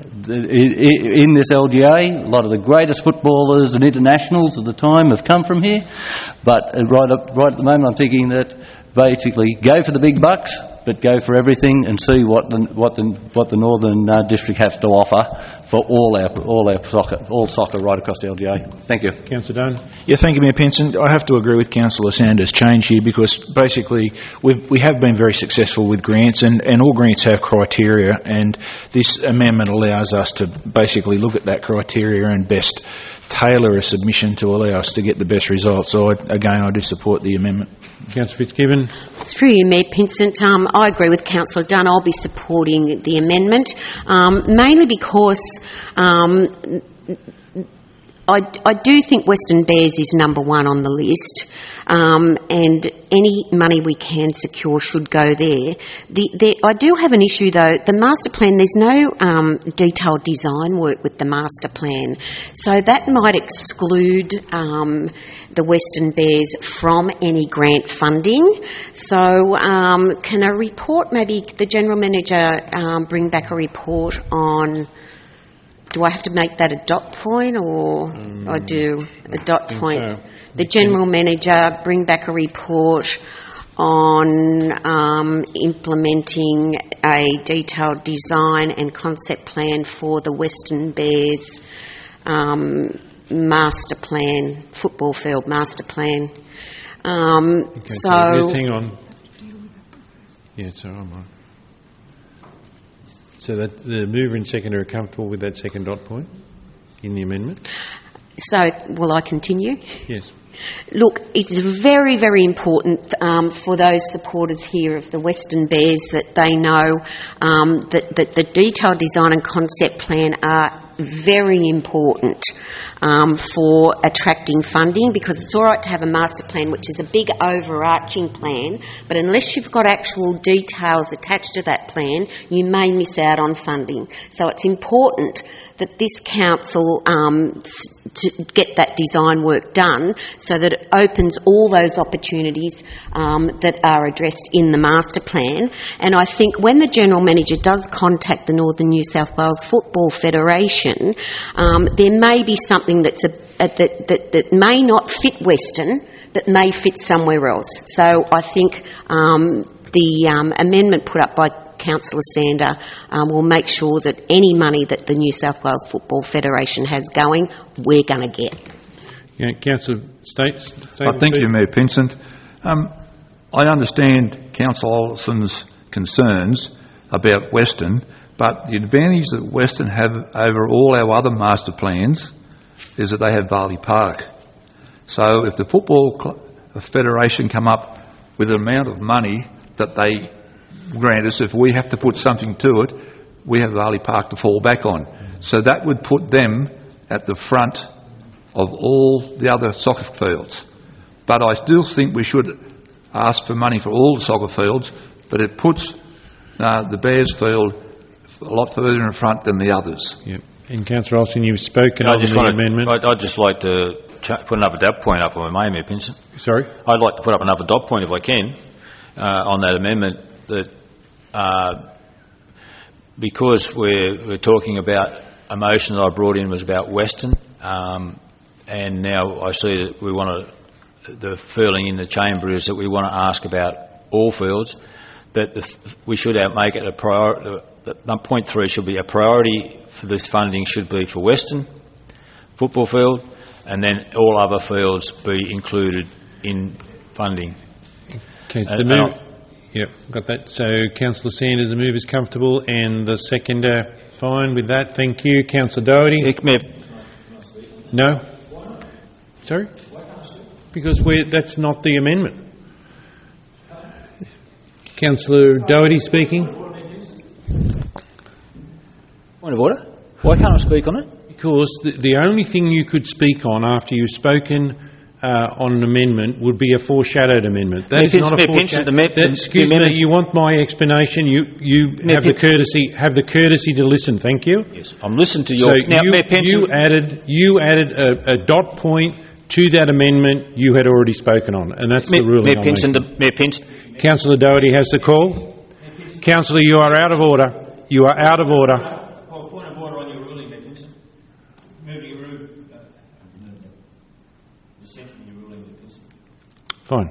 in this L G A. A lot of the greatest footballers and internationals of the time have come from here. But right up, right at the moment, I'm thinking that basically go for the big bucks, but go for everything and see what the what the what the Northern uh, District has to offer for all our all our soccer all soccer right across the L G A. Thank you, Councillor Dunn. Yeah, thank you, Mayor Pinson. I have to agree with Councillor Sanders' change here, because basically we've, we have been very successful with grants, and, and all grants have criteria, and this amendment allows us to basically look at that criteria and best tailor a submission to allow us to get the best results. So I, again, I do support the amendment. Councillor Fitzgibbon. Through you, Mayor Pinsent, um, I agree with Councillor Dunn. I'll be supporting the amendment, um, mainly because um, I, I do think Western Bears is number one on the list, um, and any money we can secure should go there. The, the, I do have an issue, though. The master plan, there's no um, detailed design work with the master plan, so that might exclude um, the Western Bears from any grant funding. So um, can a report, maybe the General Manager um, bring back a report on... Do I have to make that a dot point, or um, I do a dot point? So. The General Manager bring back a report on um, implementing a detailed design and concept plan for the Western Bears um, master plan, football field master plan. Um, okay, so, so hang on. Yeah, so I'm right. So that the mover and seconder are comfortable with that second dot point in the amendment? So, will I continue? Yes. Look, it's very, very important um, for those supporters here of the Western Bears that they know um, that, that the detailed design and concept plan are very important um, for attracting funding, because it's all right to have a master plan, which is a big overarching plan, but unless you've got actual details attached to that plan, you may miss out on funding. So it's important that this council um, to get that design work done so that it opens all those opportunities um, that are addressed in the master plan. And I think when the General Manager does contact the Northern New South Wales Football Federation, um, there may be something that's a, a, that, that, that may not fit Western, but may fit somewhere else. So I think um, the um, amendment put up by Councillor Sander um, will make sure that any money that the New South Wales Football Federation has going, we're going to get. Yeah, Councillor States. I thank you, Mayor Pinsent. Um, I understand Councillor Olsen's concerns about Western, but the advantage that Western have over all our other master plans is that they have Varley Park. So if the Football Federation come up with an amount of money that they grant us, if we have to put something to it, we have Varley Park to fall back on. So that would put them at the front of all the other soccer fields. But I still think we should ask for money for all the soccer fields, but it puts uh, the Bears field a lot further in front than the others. Yep. And Councillor Olsen, you've spoken I on just the wanted, amendment. I'd, I'd just like to ch- put another dot point up, if I may, Mayor Pinson. Sorry? I'd like to put up another dot point, if I can, uh, on that amendment, that uh, because we're, we're talking about a motion that I brought in was about Western, um, and now I see that we want to, the feeling in the chamber is that we want to ask about all fields, that the, we should have, make it a priority. The point three should be a priority for this funding should be for Western football field, and then all other fields be included in funding. Okay, so Uh, the and move. I- Yep, got that. So Councillor Sanders, the move is comfortable, and the seconder fine with that. Thank you, Councillor Doherty. No. Sorry. Because we're, that's not the amendment. Councillor Doherty speaking. Point of order. Why can't I speak on it? Because the, the only thing you could speak on after you've spoken uh, on an amendment would be a foreshadowed amendment. That is Mayor not a Pinson, Mayor Pinson, foreshadowed. the ma- That- the- Excuse the me. amendments- You want my explanation? You you Mayor have the Pinson. courtesy have the courtesy to listen. Thank you. Yes, I'm listening to your... So now, you, Mayor Pinson, you added you added a, a dot point to that amendment you had already spoken on, and that's Mayor, the ruling. Mayor I'm Pinson, making. the, Mayor Pinson, Councillor Doherty has the call. Councillor, you are out of order. You are out of order. point of order on your ruling, Mayor Pinson. Moving your ruling. Your ruling, Mayor Pinson. Fine.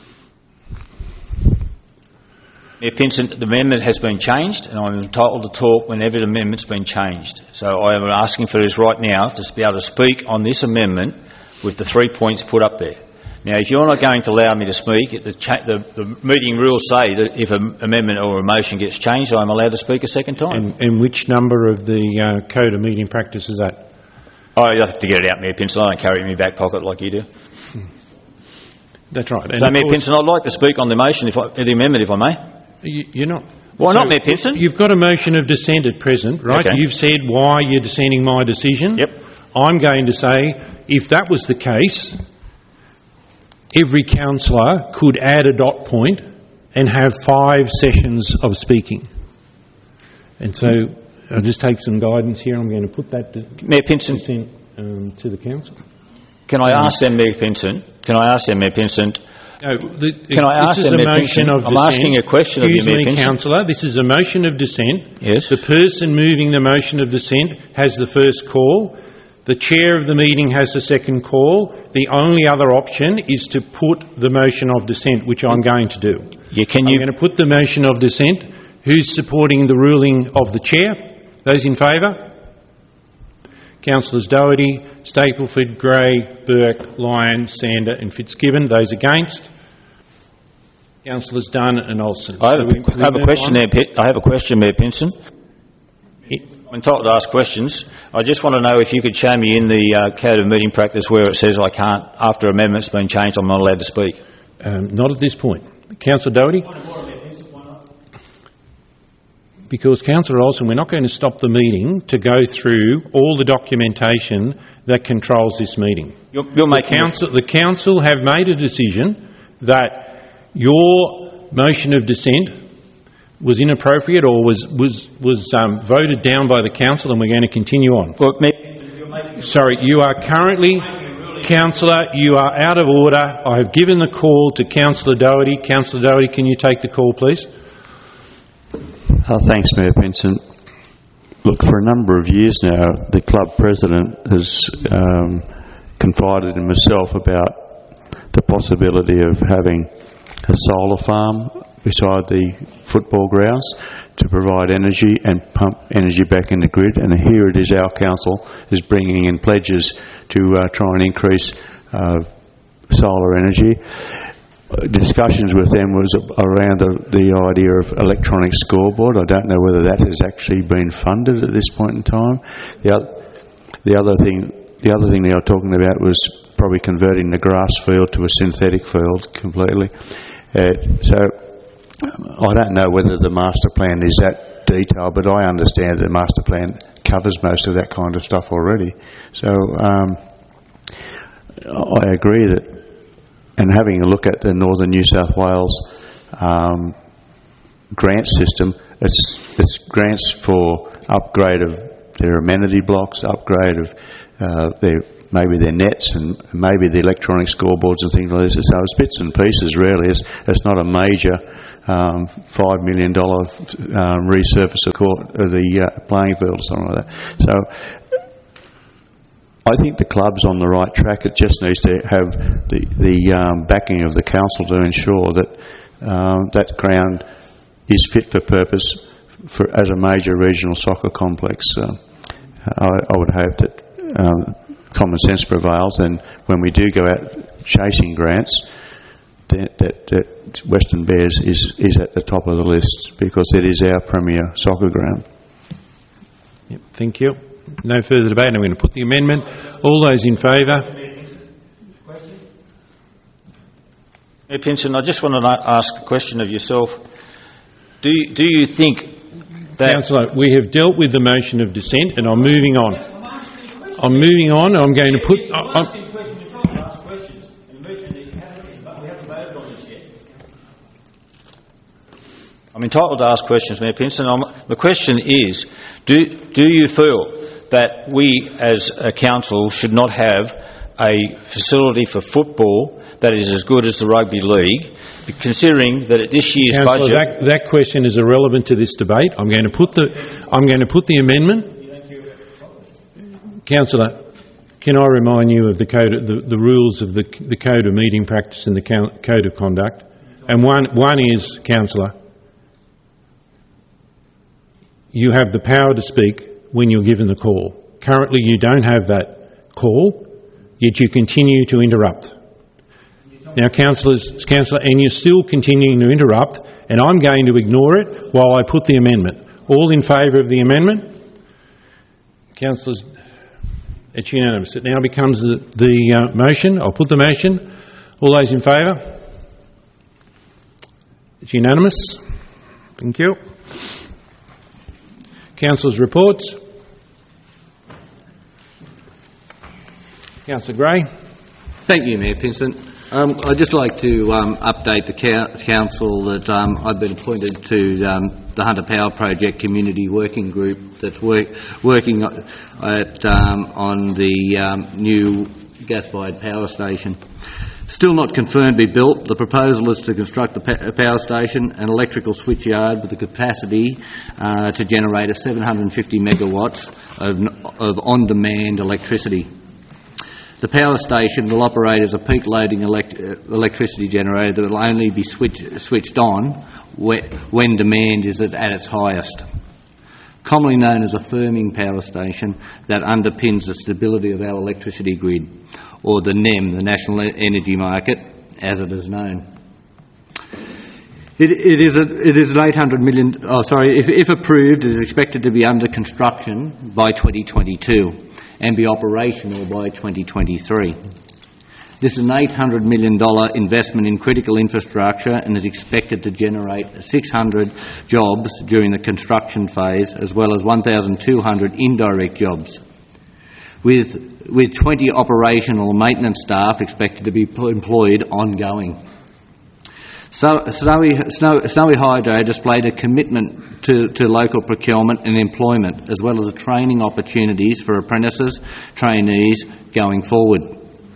Mayor Pinson, the amendment has been changed, and I'm entitled to talk whenever the amendment's been changed. So I am asking for this right now to be able to speak on this amendment with the three points put up there. Now, if you're not going to allow me to speak, the, cha- the, the meeting rules say that if an amendment or a motion gets changed, I'm allowed to speak a second time. And, and which number of the uh, Code of Meeting Practice is that? I have to get it out, Mayor Pinson. I don't carry it in my back pocket like you do. That's right. And So, of Mayor course- Pinson, I'd like to speak on the motion, if I, the amendment, if I may. You, you're not. Why So not, Mayor Pinson? You've got a motion of dissent at present, right? Okay. You've said why you're dissenting my decision. Yep. I'm going to say, if that was the case, every councillor could add a dot point and have five sessions of speaking. And so I'll just take some guidance here. I'm going to put that to, Mayor Pinson, dissent, um, to the council. can I ask them, Mayor Pinson, can I ask them, Mayor Pinson, No, the, Can I ask this is them, a Mayor motion Pinson? of I'm dissent. asking a question of you, Excuse Mayor me, Pinson. councillor. This is a motion of dissent. Yes. The person moving the motion of dissent has the first call. The chair of the meeting has the second call. The only other option is to put the motion of dissent, which I'm going to do. Yeah, can I'm you... going to put the motion of dissent. Who's supporting the ruling of the chair? Those in favour? Councillors Doherty, Stapleford, Gray, Burke, Lyon, Sander and Fitzgibbon. Those against? Councillors Dunn and Olsen. I have, So a, we- we I have a move question on. there, Pit. I have a question, Mayor Pinson. I'm entitled to ask questions. I just want to know if you could show me in the uh, Code of Meeting Practice where it says I can't, after amendment's been changed, I'm not allowed to speak. Um, not at this point. Councillor Doherty? Because, Councillor Olsen, we're not going to stop the meeting to go through all the documentation that controls this meeting. You're, you're making... The council, the council have made a decision that your motion of dissent was inappropriate or was was was um, voted down by the council, and we're going to continue on. Well, Mayor, Sorry, you are currently, councillor, you are out of order. I have given the call to Councillor Doherty. Councillor Doherty, can you take the call, please? Uh, thanks, Mayor Pinson. Look, for a number of years now, the club president has um, confided in myself about the possibility of having a solar farm beside the football grounds to provide energy and pump energy back in the grid. And here it is, our council is bringing in pledges to uh, try and increase uh, solar energy. Discussions with them was around the, the idea of electronic scoreboard. I don't know whether that has actually been funded at this point in time. The other, the other thing, the other thing they were talking about was probably converting the grass field to a synthetic field completely. Uh, so I don't know whether the master plan is that detailed, but I understand the master plan covers most of that kind of stuff already. So um, I agree that, and having a look at the Northern New South Wales um, grant system, it's, it's grants for upgrade of their amenity blocks, upgrade of uh, their maybe their nets and maybe the electronic scoreboards and things like this. So it's bits and pieces really. It's, it's not a major um, five million dollars um, resurface of, court, of the uh, playing field or something like that. So I think the club's on the right track. It just needs to have the, the um, backing of the council to ensure that um, that ground is fit for purpose for, as a major regional soccer complex. Uh, I, I would hope that um, common sense prevails, and when we do go out chasing grants, that, that, that Western Bears is, is at the top of the list, because it is our premier soccer ground. Yep, thank you. No further debate. I'm going to put the amendment. All those in favour? Mayor Pinson, I just want to ask a question of yourself. Do you, do you think that... Councillor, we have dealt with the motion of dissent, and I'm moving on. I'm moving on. I'm going to put... I, I'm, I'm entitled to ask questions, Mayor Pinson. I'm, the question is, do, do you feel that we as a council should not have a facility for football that is as good as the rugby league, considering that at this year's Councillor, budget... That, that question is irrelevant to this debate. I'm going to put the, I'm going to put the amendment. Councillor, can I remind you of the code, the, the rules of the, the code of meeting practice and the code of conduct? And one, one is, Councillor, you have the power to speak when you're given the call. Currently, you don't have that call, yet you continue to interrupt. Now, councillors, councillor, and you're still continuing to interrupt, and I'm going to ignore it while I put the amendment. All in favour of the amendment? Councillors, it's unanimous. It now becomes the, the uh, motion. I'll put the motion. All those in favour? It's unanimous. Thank you. Councillors' reports. Councillor Gray. Thank you, Mayor Pinson. Um, I'd just like to um, update the ca- council that um, I've been appointed to um, the Hunter Power Project Community Working Group that's work, working at, um, on the um, new gas-fired power station. Still not confirmed to be built, the proposal is to construct a, pa- a power station, an electrical switchyard with the capacity uh, to generate a seven hundred fifty megawatts of, of on-demand electricity. The power station will operate as a peak loading elect- electricity generator that will only be switch- switched on when demand is at, at its highest. Commonly known as a firming power station that underpins the stability of our electricity grid, or the N E M, the National Energy Market, as it is known. It, it is a, it is an eight hundred million. Oh, sorry. If, if approved, it is expected to be under construction by twenty twenty-two and be operational by twenty twenty-three. This is an eight hundred million dollars investment in critical infrastructure and is expected to generate six hundred jobs during the construction phase, as well as one thousand two hundred indirect jobs, with, with twenty operational maintenance staff expected to be employed ongoing. So, Snowy, Snow, Snowy Hydro displayed a commitment to, to local procurement and employment, as well as training opportunities for apprentices, trainees going forward.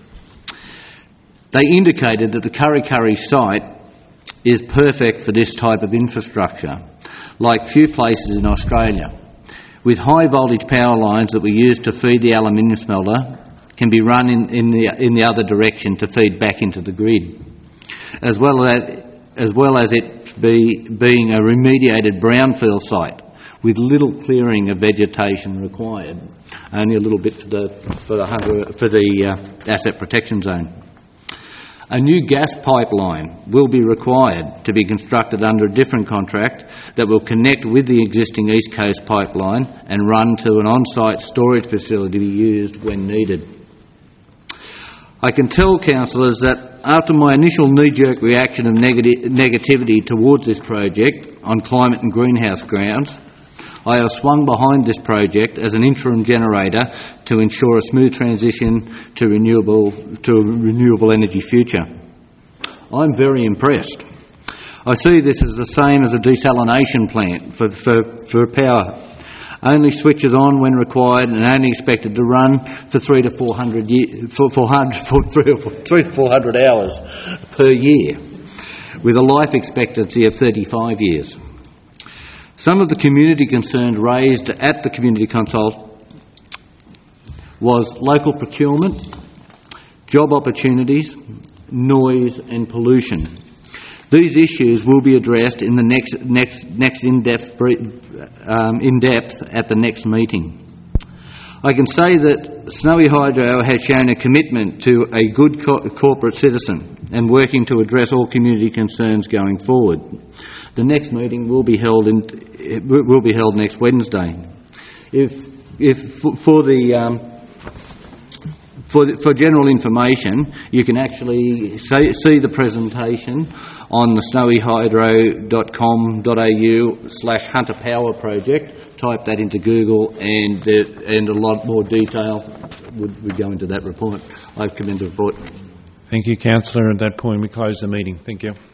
They indicated that the Kurri Kurri site is perfect for this type of infrastructure, like few places in Australia, with high voltage power lines that we use to feed the aluminium smelter can be run in, in, the, in the other direction to feed back into the grid, as well as, as, well as it be, being a remediated brownfield site with little clearing of vegetation required, only a little bit for the, for the, hunter, for the uh, asset protection zone. A new gas pipeline will be required to be constructed under a different contract that will connect with the existing East Coast pipeline and run to an on-site storage facility to be used when needed. I can tell councillors that after my initial knee-jerk reaction of negati- negativity towards this project on climate and greenhouse grounds, I have swung behind this project as an interim generator to ensure a smooth transition to renewable to a renewable energy future. I'm very impressed. I see this as the same as a desalination plant for, for, for power. Only switches on when required and only expected to run for three to four hundred year, for, for, for three, or four, three to four hundred hours per year, with a life expectancy of thirty-five years. Some of the community concerns raised at the community consult was local procurement, job opportunities, noise and pollution. These issues will be addressed in the next next next in-depth um, in depth at the next meeting. I can say that Snowy Hydro has shown a commitment to a good co- corporate citizen and working to address all community concerns going forward. The next meeting will be held in it will be held next Wednesday. If if for the um, For, for general information, you can actually say, see the presentation on the snowy hydro dot com dot a u slash Hunter Power Project. Type that into Google and uh, and a lot more detail would, would go into that report. I've commended the report. Thank you, Councillor. At that point, we close the meeting. Thank you.